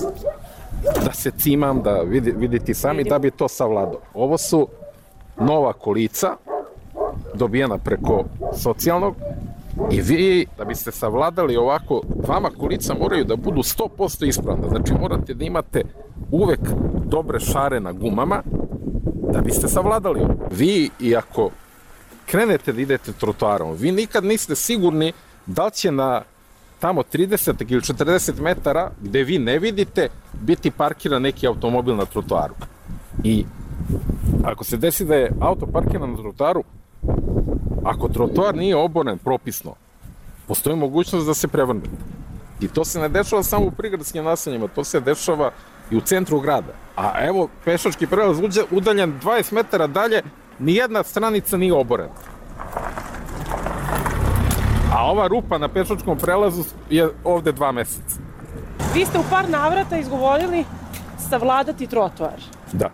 da se cimam, da vidi, vidite sami, da bi to savladao. Ovo su nova kolica, dobijena preko socijalnog i vi, da biste savladali ovako, vama kolica moraju da budu sto posto ispravna. Znači morate da imate uvek dobre šare na gumama da biste savladali ovo. Vi, i ako krenete da idete trotoarom, vi nikad niste sigurni da li će na tamo trideset ili četrdeset metara gde vi ne vidite biti parkiran neki automobil na trotoaru. I ako se desi da je auto parkiran na trotoaru, ako trotoar nije oboren propisno, postoji mogućnost da se prevrnete. I to se ne dešava samo u prigradskim naseljima, to se dešava i u centru grada. A evo, pešački prelaz udaljen dvadeset metara dalje, nijedna stranica nije oborena. A ova rupa na pešačkom prelazu je ovde dva meseca. Vi ste u par navrata izgovorili savladati trotoar. Da.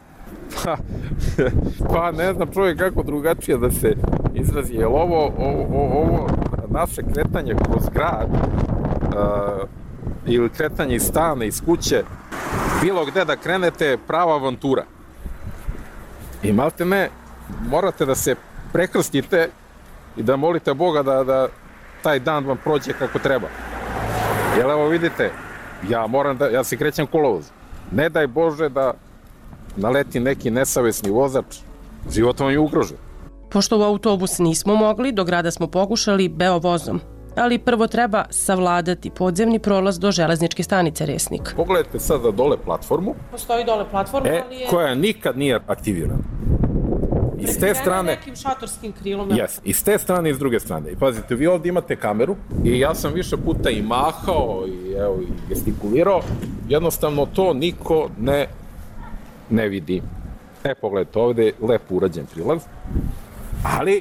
Pa ne znam čovjek kako drugačije da se izrazi, jer ovo, ovo, ovo naše kretanje kroz grad uh, ili kretanje iz stana, iz kuće, bilo gde da krenete je prava avantura. I malte ne, morate da se prekrstite i da molite Boga da, da taj dan vam prođe kako treba. Jer evo vidite, ja moram da, ja se krećem kolovoz. Ne daj Bože da naleti neki nesavesni vozač Život vam je ugrožen. Pošto u autobus nismo mogli, do grada smo pokušali Beovozom. Ali prvo treba savladati podzemni prolaz do železničke stanice Resnik. Pogledajte sada dole platformu. Postoji dole platforma, e, ali je... koja nikad nije aktivirana. I s te strane... nekim šatorskim krilom. Yes, i s te strane i s druge strane. I pazite, vi ovdje imate kameru i ja sam više puta i mahao i, evo, i gestikulirao. Jednostavno to niko ne, ne vidi. E, pogledajte, ovdje je lepo urađen prilaz. Ali...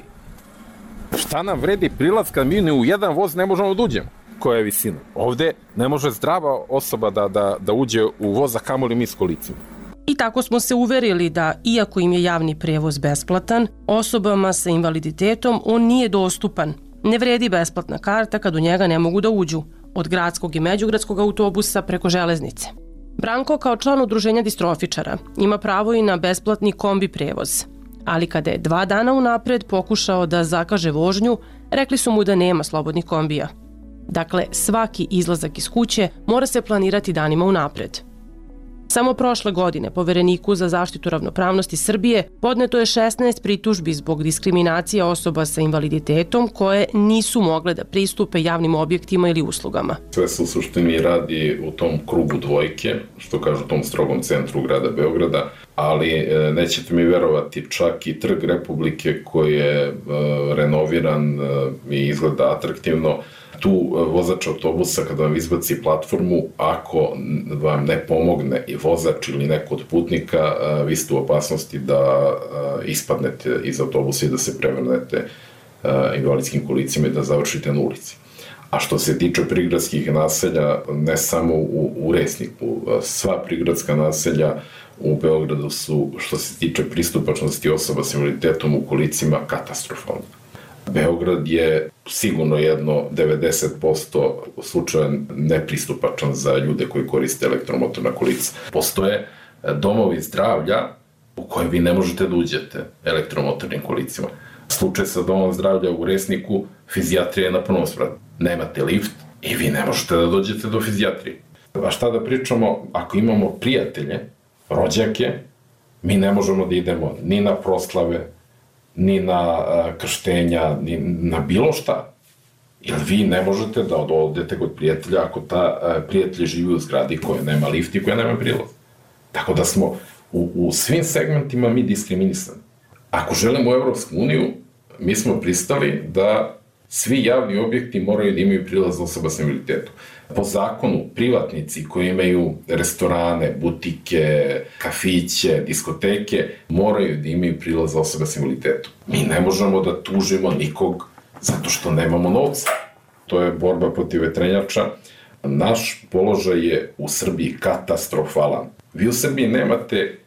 šta nam vredi prilaz kad mi ni u jedan voz ne možemo da uđemo? Koja je visina? Ovde ne može zdrava osoba da, da, da uđe u voz, a kamoli mi s kolicima. I tako smo se uverili da, iako im je javni prevoz besplatan, osobama sa invaliditetom on nije dostupan. Ne vredi besplatna karta kad u njega ne mogu da uđu, od gradskog i međugradskog autobusa preko železnice. Branko, kao član udruženja distrofičara, ima pravo i na besplatni kombi prevoz. Ali kada je dva dana unapred pokušao da zakaže vožnju, rekli su mu da nema slobodnih kombija. Dakle, svaki izlazak iz kuće mora se planirati danima unapred. Samo prošle godine Povereniku za zaštitu ravnopravnosti Srbije podneto je šesnaest pritužbi zbog diskriminacije osoba sa invaliditetom koje nisu mogle da pristupe javnim objektima ili uslugama. Sve se u suštini radi u tom krugu dvojke, što kažu u tom strogom centru grada Beograda, ali nećete mi verovati, čak i Trg Republike koji je renoviran i izgleda atraktivno, tu vozač autobusa kada vam izbaci platformu, ako vam ne pomogne i vozač ili neko od putnika, vi ste u opasnosti da ispadnete iz autobusa i da se prevrnete invalidskim kolicima i da završite na ulici. A što se tiče prigradskih naselja, ne samo u, u Resniku, sva prigradska naselja u Beogradu su, što se tiče pristupačnosti osoba s invaliditetom u kolicima, katastrofalne. Beograd je sigurno jedno devedeset posto slučaja nepristupačan za ljude koji koriste elektromotorna kolica. Postoje domovi zdravlja u kojem vi ne možete da uđete elektromotornim kolicima. Slučaj sa domom zdravlja u Resniku, fizijatrija je na prvom spratu. Nemate lift i vi ne možete da dođete do fizijatrije. A šta da pričamo, ako imamo prijatelje, rođake, mi ne možemo da idemo ni na proslave, ni na krštenja, ni na bilo šta. Jer vi ne možete da odete kod prijatelja ako ta prijatelj živi u zgradi koja nema lift i koja nema prilaz. Tako da smo u, u svim segmentima mi diskriminisani. Ako želimo u Evropsku uniju, mi smo pristali da svi javni objekti moraju da imaju prilaz osoba s invaliditetom. Po zakonu, privatnici koji imaju restorane, butike, kafiće, diskoteke, moraju da imaju prilaz osoba s invaliditetom. Mi ne možemo da tužimo nikog zato što nemamo novca. To je borba protiv vetrenjača. Naš položaj je u Srbiji katastrofalan. Vi u Srbiji nemate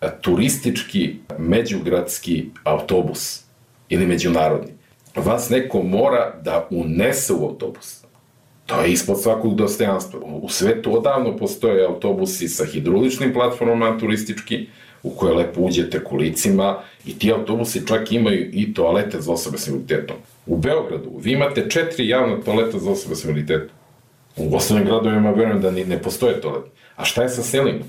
turistički međugradski autobus ili međunarodni. Vas neko mora da unese u autobus. To je ispod svakog dostojanstva. U svetu odavno postoje autobusi sa hidroličnim platformama turistički, u koje lepo uđete kolicima i ti autobusi čak imaju i toalete za osobe s invaliditetom. U Beogradu vi imate četiri javna toaleta za osobe s invaliditetom. U ostalim gradovima verujem da ni ne postoje toalete. A šta je sa selima?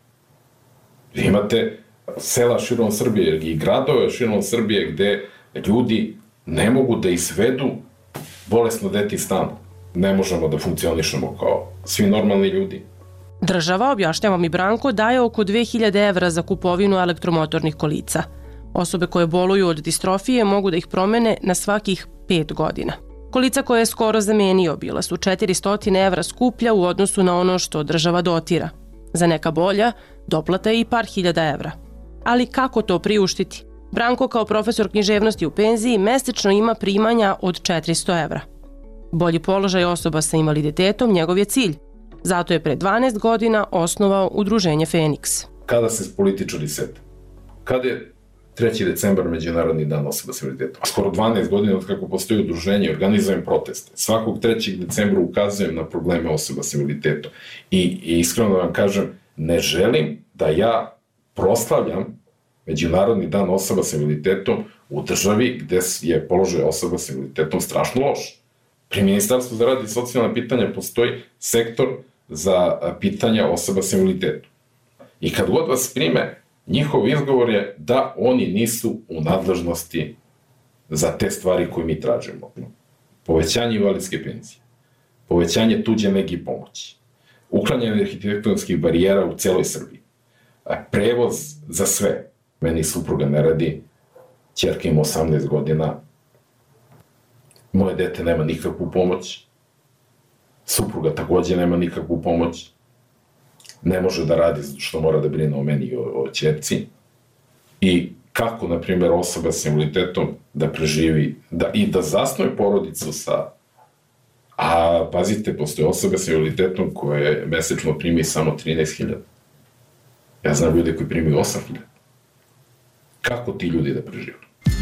Vi imate sela širom Srbije i gradove širom Srbije gde ljudi ne mogu da izvedu bolesno dete iz stana. Ne možemo da funkcionišemo kao svi normalni ljudi. Država, objašnjava mi Branko, daje oko dve hiljade evra za kupovinu elektromotornih kolica. Osobe koje boluju od distrofije mogu da ih promene na svakih pet godina. Kolica koje je skoro zamenio bila su četiristo evra skuplja u odnosu na ono što država dotira. Za neka bolja, doplata je i par hiljada evra. Ali kako to priuštiti? Branko, kao profesor književnosti u penziji, mesečno ima primanja od četiristo evra. Bolji položaj osoba sa invaliditetom njegov je cilj. Zato je pre dvanaest godina osnovao udruženje Feniks. Kada se političari sete? Kada je treći decembar Međunarodni dan osoba s invaliditetom? Skoro dvanaest godina od kako postoji udruženje, organizujem proteste. Svakog trećeg decembra ukazujem na probleme osoba s invaliditetom. I, i iskreno vam kažem, ne želim da ja proslavljam Međunarodni dan osoba s invaliditetom u državi gde je položaj osoba s invaliditetom strašno loš. Pri Ministarstvu za rad i socijalna pitanja postoji sektor za pitanja osoba s invaliditetom. I kad god vas prime, njihov izgovor je da oni nisu u nadležnosti za te stvari koje mi tražimo. Povećanje invalidske penzije, povećanje tuđe nege i pomoći, uklanjanje arhitektonskih barijera u celoj Srbiji, prevoz za sve. Meni supruga ne radi, ćerka ima osamnaest godina, moje dete nema nikakvu pomoć, supruga takođe nema nikakvu pomoć, ne može da radi što mora da brine o meni i o, o ćerci. I kako, na primjer, osoba s invaliditetom da preživi da, i da zasnuje porodicu sa... A, pazite, postoje osoba s invaliditetom koje mesečno primi samo trinaest hiljada. Ja znam ljude koji primaju osam hiljada. Kako ti ljudi da prežive?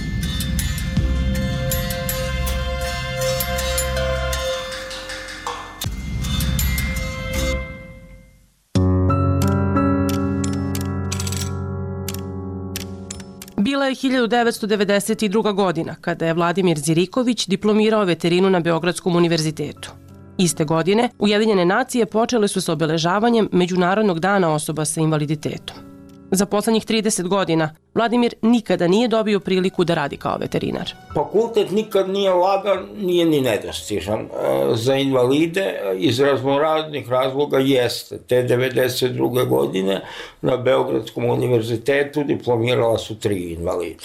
Bila je hiljadu devetsto devedeset druga. godina kada je Vladimir Ziriković diplomirao veterinu na Beogradskom univerzitetu. Iste godine Ujedinjene nacije počele su sa obeležavanjem Međunarodnog dana osoba sa invaliditetom. Za poslednjih trideset godina Vladimir nikada nije dobio priliku da radi kao veterinar. Fakultet nikad nije lagan, nije ni nedostižan. Za invalide iz raznoraznih razloga jeste. Te devedeset druge. godine na Beogradskom univerzitetu diplomirala su tri invalida.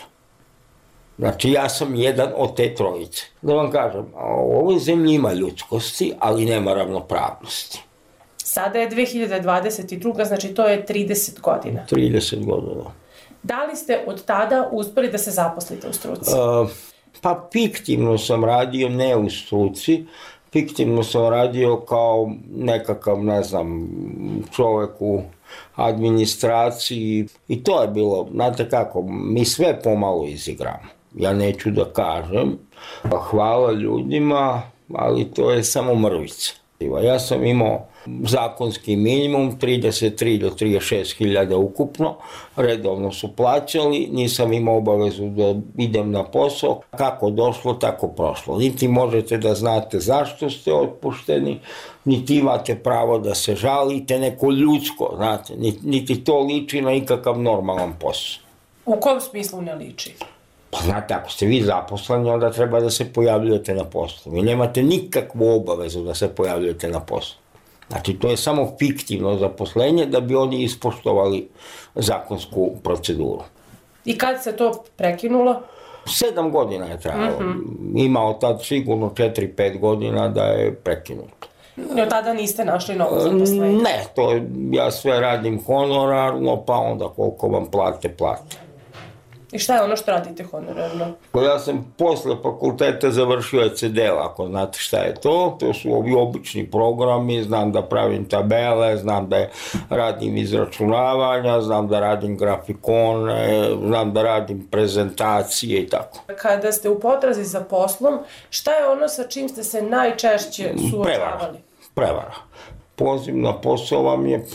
Znači, ja sam jedan od te trojice. Da vam kažem, u ovoj zemlji ima ljudskosti, ali nema ravnopravnosti. Sada je dve hiljade dvadeset druga. znači to je trideset godina. trideset godina. Da li ste od tada uspeli da se zaposlite u struci? Uh, pa fiktivno sam radio, ne u struci. Fiktivno sam radio kao nekakav, ne znam, čovek u administraciji. I to je bilo, znate kako, mi sve pomalo izigramo. Ja neću da kažem, hvala ljudima, ali to je samo mrvica. Ja sam imao zakonski minimum, trideset tri do trideset šest hiljada ukupno, redovno su plaćali, nisam imao obavezu da idem na posao, kako došlo, tako prošlo. Niti možete da znate zašto ste otpušteni, niti imate pravo da se žalite, neko ljudsko, znate, niti to liči na ikakav normalan posao. U kom smislu ne liči? Pa znate, ako ste vi zaposleni, onda treba da se pojavljujete na poslu. Vi nemate nikakvu obavezu da se pojavljujete na poslu. Znači, to je samo fiktivno zaposlenje da bi oni ispoštovali zakonsku proceduru. I kad se to prekinulo? Sedam godina je trajalo. Mm-hmm. Imao tad sigurno četiri pet godina da je prekinuto. I od tada niste našli novo zaposlenje? Ne, to ja sve radim honorarno, pa onda koliko vam plate, plate. I šta je ono što radite honorarno? Ja sam posle fakulteta završio E C D, ako znate šta je to. To su ovi obični programi, znam da pravim tabele, znam da radim izračunavanja, znam da radim grafikone, znam da radim prezentacije i tako. Kada ste u potrazi za poslom, šta je ono sa čim ste se najčešće suočavali? Prevara. Prevara. Poziv na posao vam je...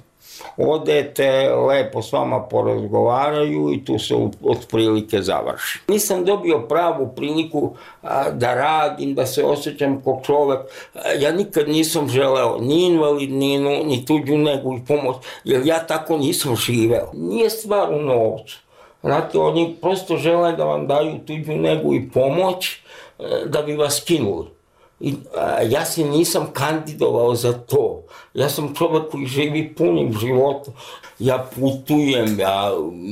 Odete, lepo s vama porazgovaraju i tu se otprilike završi. Nisam dobio pravu priliku a, da radim, da se osjećam kao čovek. A, ja nikad nisam želeo ni invalidninu, ni tuđu negu i pomoć, jer ja tako nisam živeo. Nije stvar u novcu. Znate, oni prosto žele da vam daju tuđu negu i pomoć a, da bi vas skinuli. I, a, ja se nisam kandidovao za to. Ja sam čovjek koji živi punim životom. Ja putujem, ja,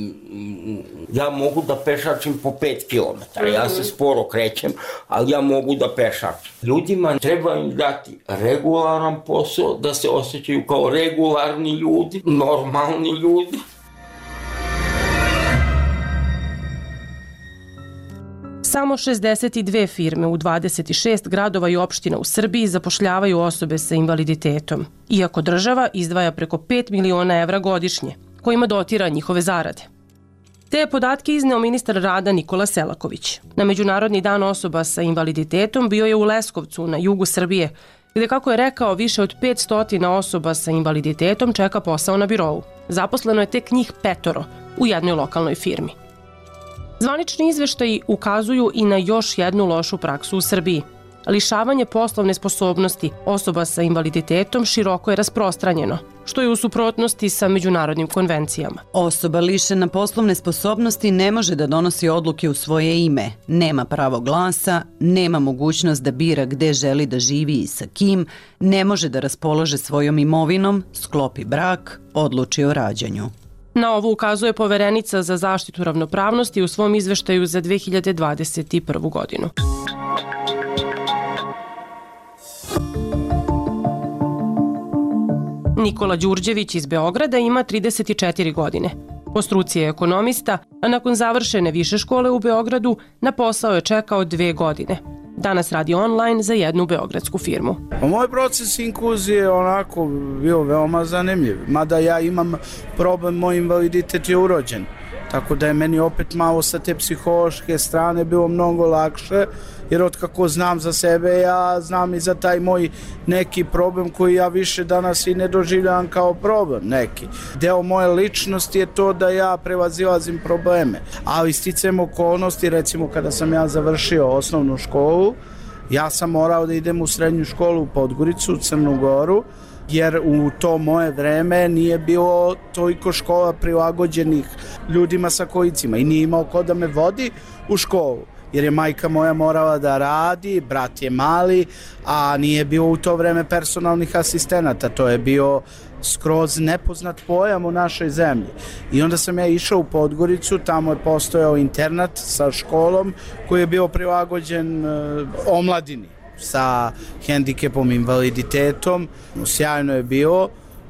ja mogu da pešačim po pet kilometara. Ja se sporo krećem, ali ja mogu da pešačim. Ljudima treba im dati regularan posao, da se osjećaju kao regularni ljudi, normalni ljudi. Samo šezdeset dve firme u dvadeset šest gradova i opština u Srbiji zapošljavaju osobe sa invaliditetom, iako država izdvaja preko pet miliona evra godišnje, kojima dotira njihove zarade. Te je podatke izneo ministar rada Nikola Selaković. Na Međunarodni dan osoba sa invaliditetom bio je u Leskovcu, na jugu Srbije, gde, kako je rekao, više od petsto osoba sa invaliditetom čeka posao na birou. Zaposleno je tek njih petoro u jednoj lokalnoj firmi. Zvanični izveštaji ukazuju i na još jednu lošu praksu u Srbiji. lišavanje poslovne sposobnosti osoba sa invaliditetom široko je rasprostranjeno, što je u suprotnosti sa međunarodnim konvencijama. Osoba lišena poslovne sposobnosti ne može da donosi odluke u svoje ime, nema pravo glasa, nema mogućnost da bira gde želi da živi i sa kim, ne može da raspolaže svojom imovinom, sklopi brak, odluči o rađanju. Na ovo ukazuje Poverenica za zaštitu ravnopravnosti u svom izveštaju za dve hiljade dvadeset prvu godinu. Nikola Đurđević iz Beograda ima trideset četiri godine. Po struci je ekonomista, a nakon završene više škole u Beogradu na posao je čekao dve godine. Danas radi online za jednu beogradsku firmu. Moj proces inkluzije je onako bio veoma zanimljiv, mada ja imam problem, moj invaliditet je urođen. Tako da je meni opet malo sa te psihološke strane bilo mnogo lakše, jer otkako znam za sebe, ja znam i za taj moj neki problem koji ja više danas i ne doživljavam kao problem neki. Deo moje ličnosti je to da ja prevazilazim probleme, ali sticajem okolnosti, recimo kada sam ja završio osnovnu školu, ja sam morao da idem u srednju školu u Podgoricu, u Crnu Goru, jer u to moje vreme nije bilo toliko škola prilagođenih ljudima sa kolicima i nije imao ko da me vodi u školu, jer je majka moja morala da radi, brat je mali, a nije bilo u to vreme personalnih asistenata, to je bio skroz nepoznat pojam u našoj zemlji. I onda sam ja išao u Podgoricu, tamo je postojao internat sa školom koji je bio prilagođen uh, omladini sa hendikepom, invaliditetom. Sjajno je bilo,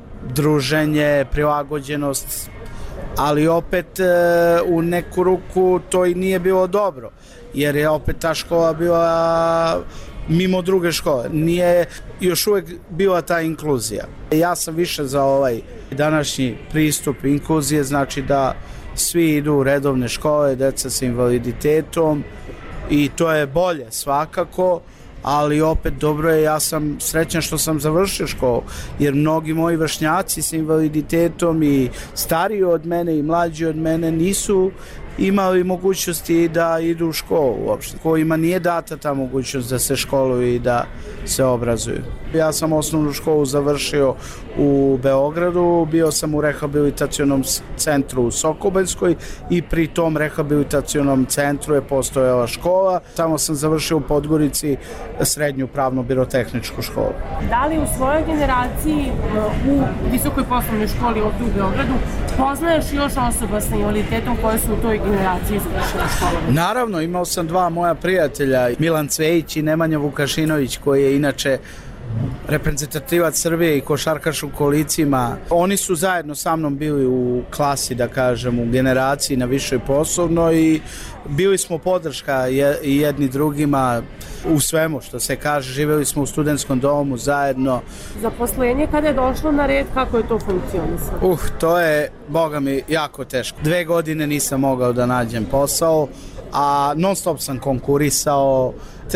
druženje, prilagođenost, ali opet e, u neku ruku to i nije bilo dobro, jer je opet ta škola bila mimo druge škole. Nije još uvijek bila ta inkluzija. Ja sam više za ovaj današnji pristup inkluzije, znači da svi idu u redovne škole, deca sa invaliditetom, i to je bolje svakako, ali opet dobro je, ja sam srećan što sam završio školu, jer mnogi moji vršnjaci sa invaliditetom i stariji od mene i mlađi od mene nisu imali mogućnosti da idu u školu uopšte, kojima nije data ta mogućnost da se školuju i da se obrazuju. Ja sam osnovnu školu završio u Beogradu, bio sam u rehabilitacionom centru u Sokobanjskoj i pri tom rehabilitacionom centru je postojala škola. Tamo sam završio u Podgorici srednju pravno-birotehničku školu. Da li u svojoj generaciji u visokoj poslovnoj školi ovdje u Beogradu poznaješ još osoba sa invaliditetom koje su u toj generaciji završile školu? Naravno, imao sam dva moja prijatelja, Milan Cvejić i Nemanja Vukašinović, koji je inače reprezentativac Srbije i košarkaš u kolicima. Oni su zajedno sa mnom bili u klasi, da kažem, u generaciji na višoj poslovnoj i bili smo podrška jedni drugima u svemu što se kaže. Živjeli smo u studentskom domu zajedno. Zaposlenje kada je došlo na red, kako je to funkcionisalo? Uh, to je, boga mi, jako teško. Dve godine nisam mogao da nađem posao, a non stop sam konkurisao,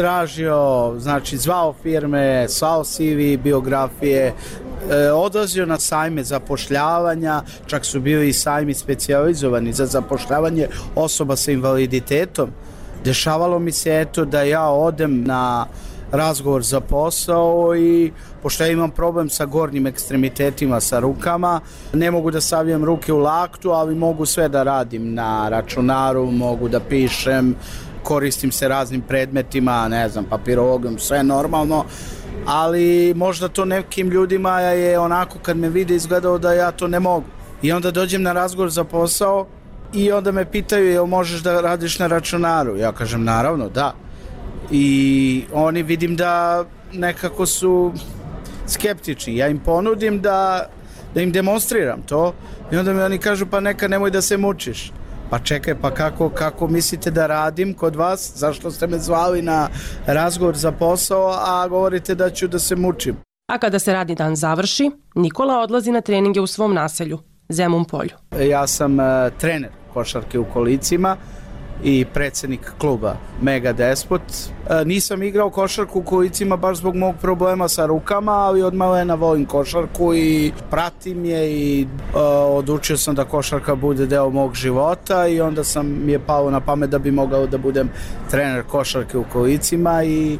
tražio, znači zvao firme, slao C V, biografije, e, odlazio na sajme zapošljavanja, čak su bili i sajmi specijalizovani za zapošljavanje osoba sa invaliditetom. Dešavalo mi se eto da ja odem na razgovor za posao i pošto ja imam problem sa gornjim ekstremitetima, sa rukama, ne mogu da stavljam ruke u laktu, ali mogu sve da radim na računaru, mogu da pišem, koristim se raznim predmetima, ne znam, papirologom, sve normalno, ali možda to nekim ljudima je onako kad me vide izgledalo da ja to ne mogu. I onda dođem na razgovor za posao i onda me pitaju jel možeš da radiš na računaru? Ja kažem naravno, da. I oni vidim da nekako su skeptični. Ja im ponudim da, da im demonstriram to i onda mi oni kažu pa neka nemoj da se mučiš. Pa čekaj, pa kako, kako mislite da radim kod vas? Zašto ste me zvali na razgovor za posao, a govorite da ću da se mučim? A kada se radni dan završi, Nikola odlazi na treninge u svom naselju, Zemun Polju. Ja sam uh, trener košarke u kolicima i predsjednik kluba Mega Despot. E, nisam igrao košarku u kolicima baš zbog mog problema sa rukama, ali od malena volim košarku i pratim je i e, odlučio sam da košarka bude deo mog života i onda sam mi je palo na pamet da bi mogao da budem trener košarke u kolicima i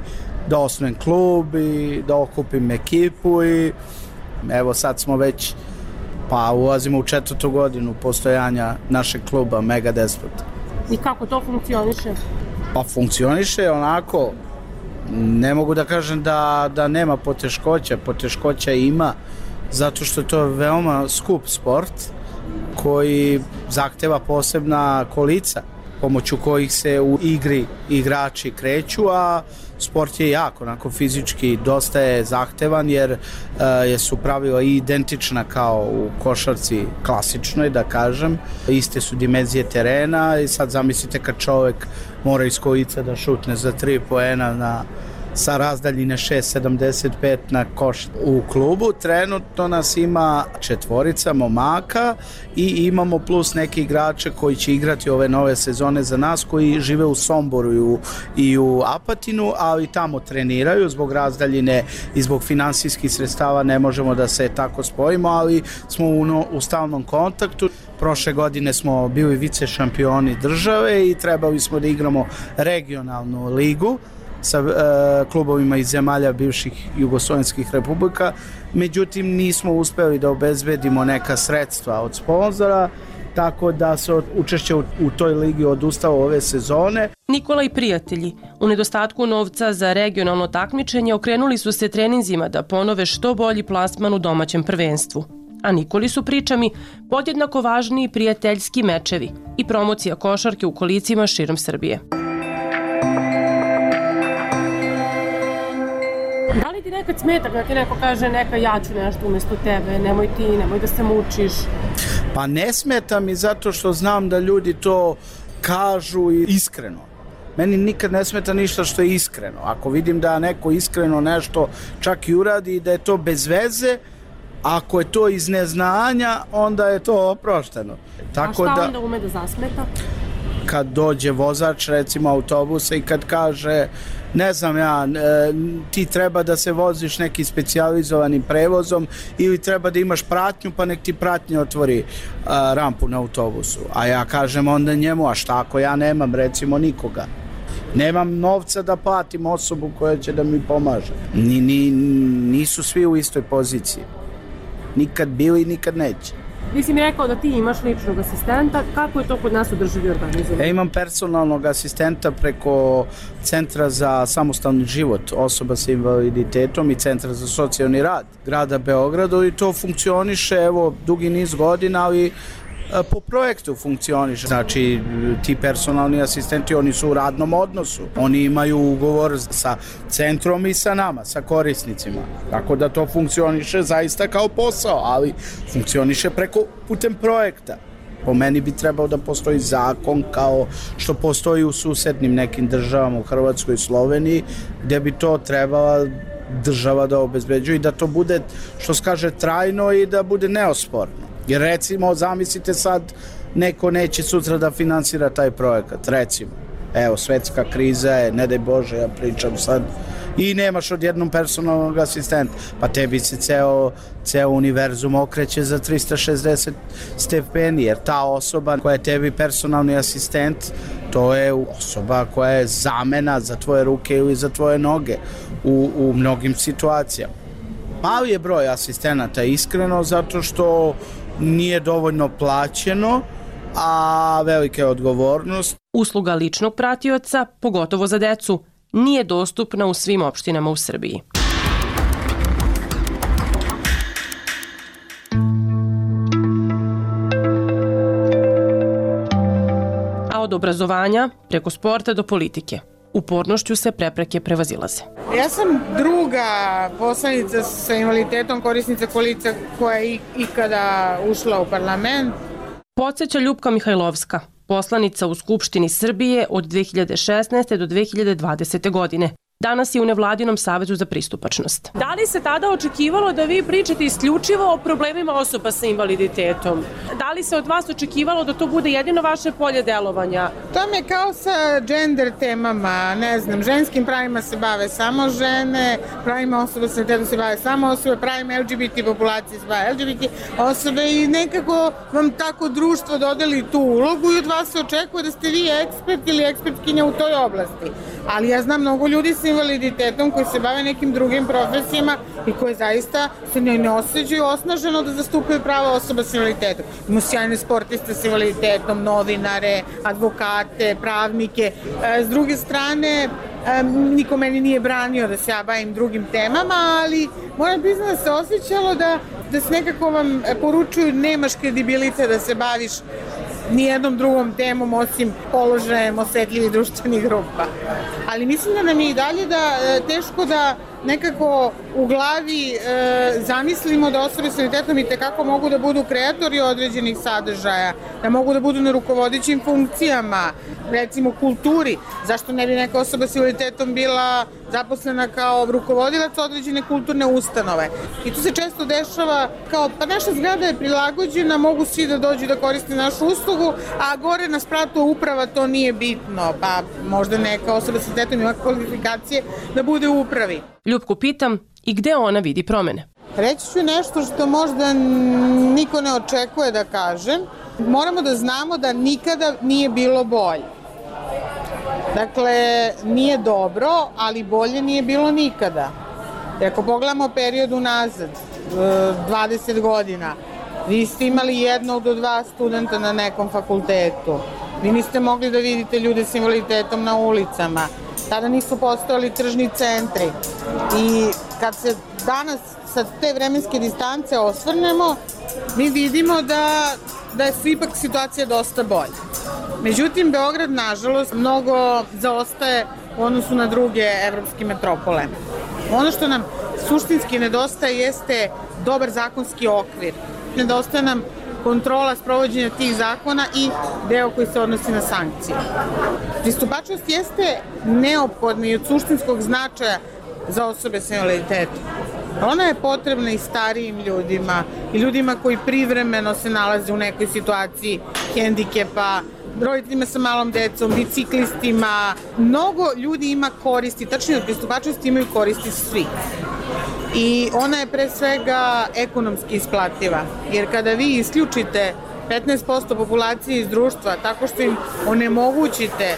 da osnujem klub i da okupim ekipu i evo sad smo već, pa ulazimo u četvrtu godinu postojanja našeg kluba Mega Despot. I kako to funkcioniše? Pa funkcioniše onako, ne mogu da kažem da, da nema poteškoća, poteškoća ima, zato što to je veoma skup sport koji zahteva posebna kolica pomoću kojih se u igri igrači kreću, a sport je jako, onako fizički dosta je zahtevan jer uh, su pravila identična kao u košarci klasičnoj, da kažem. Iste su dimenzije terena i sad zamislite kad čovjek mora iz kolica da šutne za tri poena na sa razdaljine šest sedamdeset pet na koš u klubu. Trenutno nas ima četvorica momaka i imamo plus neke igrače koji će igrati ove nove sezone za nas, koji žive u Somboru i u, i u Apatinu, ali tamo treniraju zbog razdaljine i zbog finansijskih sredstava ne možemo da se tako spojimo, ali smo u, u stalnom kontaktu. Prošle godine smo bili vice šampioni države i trebali smo da igramo regionalnu ligu sa e, klubovima iz zemalja bivših jugoslovenskih republika, međutim nismo uspeli da obezbedimo neka sredstva od sponzora, tako da se od, učešće u, u toj ligi odustalo ove sezone. Nikola i prijatelji, u nedostatku novca za regionalno takmičenje, okrenuli su se treninzima da ponove što bolji plasman u domaćem prvenstvu. A Nikoli su pričami podjednako važni i prijateljski mečevi i promocija košarke u kolicima širom Srbije. Da li ti nekad smeta kada ti neko kaže neka ja ću nešto umjesto tebe, nemoj ti, nemoj da se mučiš? Pa ne smeta mi zato što znam da ljudi to kažu iskreno. Meni nikad ne smeta ništa što je iskreno. Ako vidim da neko iskreno nešto čak i uradi i da je to bez veze, ako je to iz neznanja, onda je to oprošteno. Tako A šta da, onda ume da zasmeta? Kad dođe vozač, recimo autobusa, i kad kaže, ne znam ja, ti treba da se voziš nekim specijalizovanim prevozom ili treba da imaš pratnju, pa nek ti pratnja otvori a, rampu na autobusu. A ja kažem onda njemu, a šta ako ja nemam, recimo, nikoga? Nemam novca da platim osobu koja će da mi pomaže. Ni, ni, nisu svi u istoj poziciji. Nikad bili, nikad neće. Ti si mi rekao da ti imaš ličnog asistenta, kako je to kod nas održivi organizam? Ja imam personalnog asistenta preko Centra za samostalni život osoba sa invaliditetom i Centra za socijalni rad grada Beograda i to funkcioniše evo dugi niz godina, ali po projektu funkcioniše. Znači, ti personalni asistenti, oni su u radnom odnosu. Oni imaju ugovor sa centrom i sa nama, sa korisnicima. Tako da to funkcioniše zaista kao posao, ali funkcioniše preko putem projekta. Po meni bi trebao da postoji zakon kao što postoji u susednim nekim državama, u Hrvatskoj i Sloveniji, gdje bi to trebala država da obezbeđuje i da to bude, što se kaže, trajno i da bude neosporno. Jer recimo, zamislite sad, neko neće sutra da finansira taj projekat, recimo. Evo, svetska kriza je, ne daj Bože, ja pričam sad, i nemaš odjednom personalnog asistenta, pa tebi se ceo, ceo univerzum okreće za trista šezdeset stepeni, jer ta osoba koja je tebi personalni asistent, to je osoba koja je zamena za tvoje ruke ili za tvoje noge u, u mnogim situacijama. Mali je broj asistenata, iskreno, zato što nije dovoljno plaćeno, a velika je odgovornost. Usluga ličnog pratioca, pogotovo za decu, nije dostupna u svim opštinama u Srbiji. A od obrazovanja, preko sporta do politike, upornošću se prepreke prevazilaze. Ja sam druga poslanica sa invaliditetom, korisnica kolica koja je ikada ušla u parlament. Podsjeća Ljupka Mihajlovska, poslanica u Skupštini Srbije od dve hiljade šesnaeste. do dve hiljade dvadesete. godine. Danas je u Nevladinom savezu za pristupačnost. Da li se tada očekivalo da vi pričate isključivo o problemima osoba sa invaliditetom? Da li se od vas očekivalo da to bude jedino vaše polje delovanja? To mi je kao sa gender temama, ne znam, ženskim pravima se bave samo žene, pravima osoba sa invaliditetom se bave samo osobe, pravima L G B T populacije se bave L G B T osobe i nekako vam tako društvo dodeli tu ulogu i od vas se očekuje da ste vi ekspert ili ekspertkinja u toj oblasti. Ali ja znam mnogo ljudi sa invaliditetom koji se bave nekim drugim profesijama i koji zaista se ne osjećaju osnaženo da zastupaju prava osoba sa invaliditetom. Imamo sjajne sportiste sa invaliditetom, novinare, advokate, pravnike. S druge strane, niko meni nije branio da se ja bavim drugim temama, ali moram priznati da se osjećalo da, da se nekako vam poručuju nemaš kredibilitet da se baviš nijednom drugom temom osim položajem osetljivih društvenih grupa. Ali mislim da nam je i dalje da, teško da nekako u glavi e, zamislimo da osobe s invaliditetom i tekako mogu da budu kreatori određenih sadržaja, da mogu da budu na rukovodećim funkcijama, recimo kulturi. Zašto ne bi neka osoba s invaliditetom bila zaposlena kao rukovodilac određene kulturne ustanove? I tu se često dešava kao, pa naša zgrada je prilagođena, mogu svi da dođu da koriste našu uslugu, a gore na spratu uprava to nije bitno, pa možda neka osoba s invaliditetom ima kvalifikacije da bude u upravi. Ljupku pitam i gde ona vidi promene? Reći ću nešto što možda niko ne očekuje da kažem. Moramo da znamo da nikada nije bilo bolje. Dakle, nije dobro, ali bolje nije bilo nikada. I ako pogledamo period unazad, dvadeset godina, vi ste imali jednog do dva studenta na nekom fakultetu. Vi niste mogli da vidite ljude s invaliditetom na ulicama. Tada nisu postojali tržni centri. I kad se danas sa te vremenske distance osvrnemo, mi vidimo da, da je ipak situacija dosta bolja. Međutim, Beograd, nažalost, mnogo zaostaje u odnosu na druge evropske metropole. Ono što nam suštinski nedostaje jeste dobar zakonski okvir. Nedostaje nam kontrola sprovođenja tih zakona i deo koji se odnosi na sankcije. Pristupačnost jeste neophodna i od suštinskog značaja za osobe sa invaliditetom. Ona je potrebna i starijim ljudima i ljudima koji privremeno se nalaze u nekoj situaciji hendikepa, roditeljima sa malom decom, biciklistima. Mnogo ljudi ima koristi, tačnije od pristupačnosti imaju koristi svi. I ona je pre svega ekonomski isplativa, jer kada vi isključite petnaest posto populacije iz društva tako što im onemogućite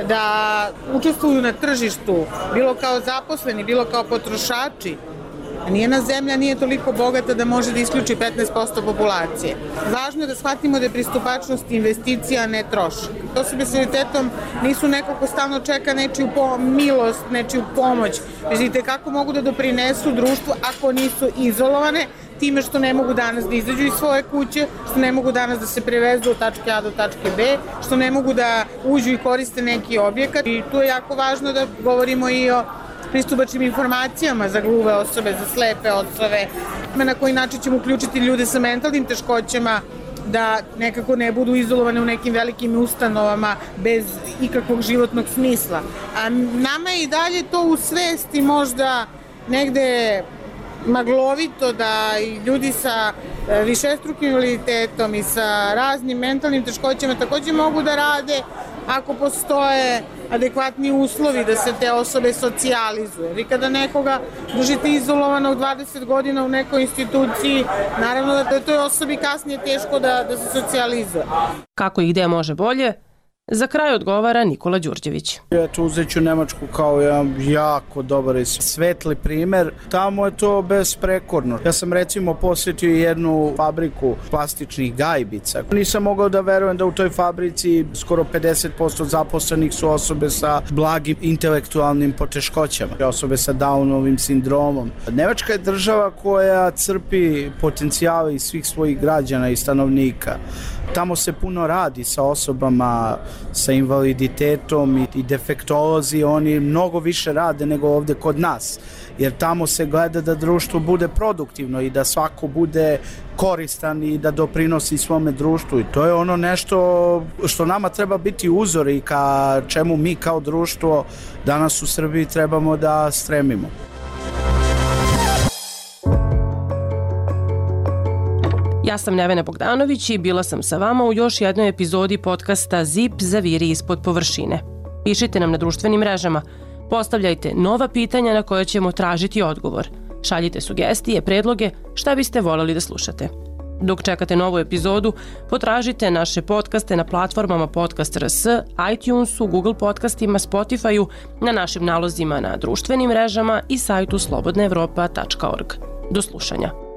da učestvuju na tržištu, bilo kao zaposleni, bilo kao potrošači, nijena zemlja nije toliko bogata da može da isključi petnaest posto populacije. Važno je da shvatimo da je pristupačnost investicija, a ne trošak. Osobe s invaliditetom nisu neko ko stalno čeka nečiju milost, nečiju pomoć. Vidite kako mogu da doprinesu društvu ako nisu izolovane, time što ne mogu danas da izađu iz svoje kuće, što ne mogu danas da se prevezu od tačke A do tačke B, što ne mogu da uđu i koriste neki objekat. I tu je jako važno da govorimo i o pristupačnim informacijama za gluve osobe, za slepe osobe, na koji način ćemo uključiti ljude sa mentalnim teškoćama da nekako ne budu izolovane u nekim velikim ustanovama bez ikakvog životnog smisla. A nama je i dalje to u svesti možda negde maglovito da i ljudi sa višestrukim invaliditetom i sa raznim mentalnim teškoćama takođe mogu da rade ako postoje adekvatni uslovi da se te osobe socijalizuju. Vi kada nekoga držite izolovanog dvadeset godina u nekoj instituciji, naravno da je toj osobi kasnije teško da, da se socijalizuje. Kako i gde može bolje? Za kraj odgovara Nikola Đurđević. Ja ću uzet ću Nemačku kao jedan jako dobar i svetli primer. Tamo je to besprekorno. Ja sam recimo posjetio jednu fabriku plastičnih gajbica. Nisam mogao da verujem da u toj fabrici skoro pedeset posto zaposlenih su osobe sa blagim intelektualnim poteškoćama, osobe sa Downovim sindromom. Nemačka je država koja crpi potencijale iz svih svojih građana i stanovnika. Tamo se puno radi sa osobama sa invaliditetom i defektolozi, oni mnogo više rade nego ovde kod nas, jer tamo se gleda da društvo bude produktivno i da svako bude koristan i da doprinosi svome društvu i to je ono nešto što nama treba biti uzor i ka čemu mi kao društvo danas u Srbiji trebamo da stremimo. Ja sam Nevena Bogdanović i bila sam sa vama u još jednoj epizodi podcasta Zip zaviri ispod površine. Pišite nam na društvenim mrežama, postavljajte nova pitanja na koje ćemo tražiti odgovor. Šaljite sugestije, predloge, šta biste voljeli da slušate. Dok čekate novu epizodu, potražite naše podcaste na platformama Podcast R S, iTunesu, Google podcastima, Spotifyu, na našim nalozima na društvenim mrežama i sajtu slobodna evropa tačka org. Do slušanja.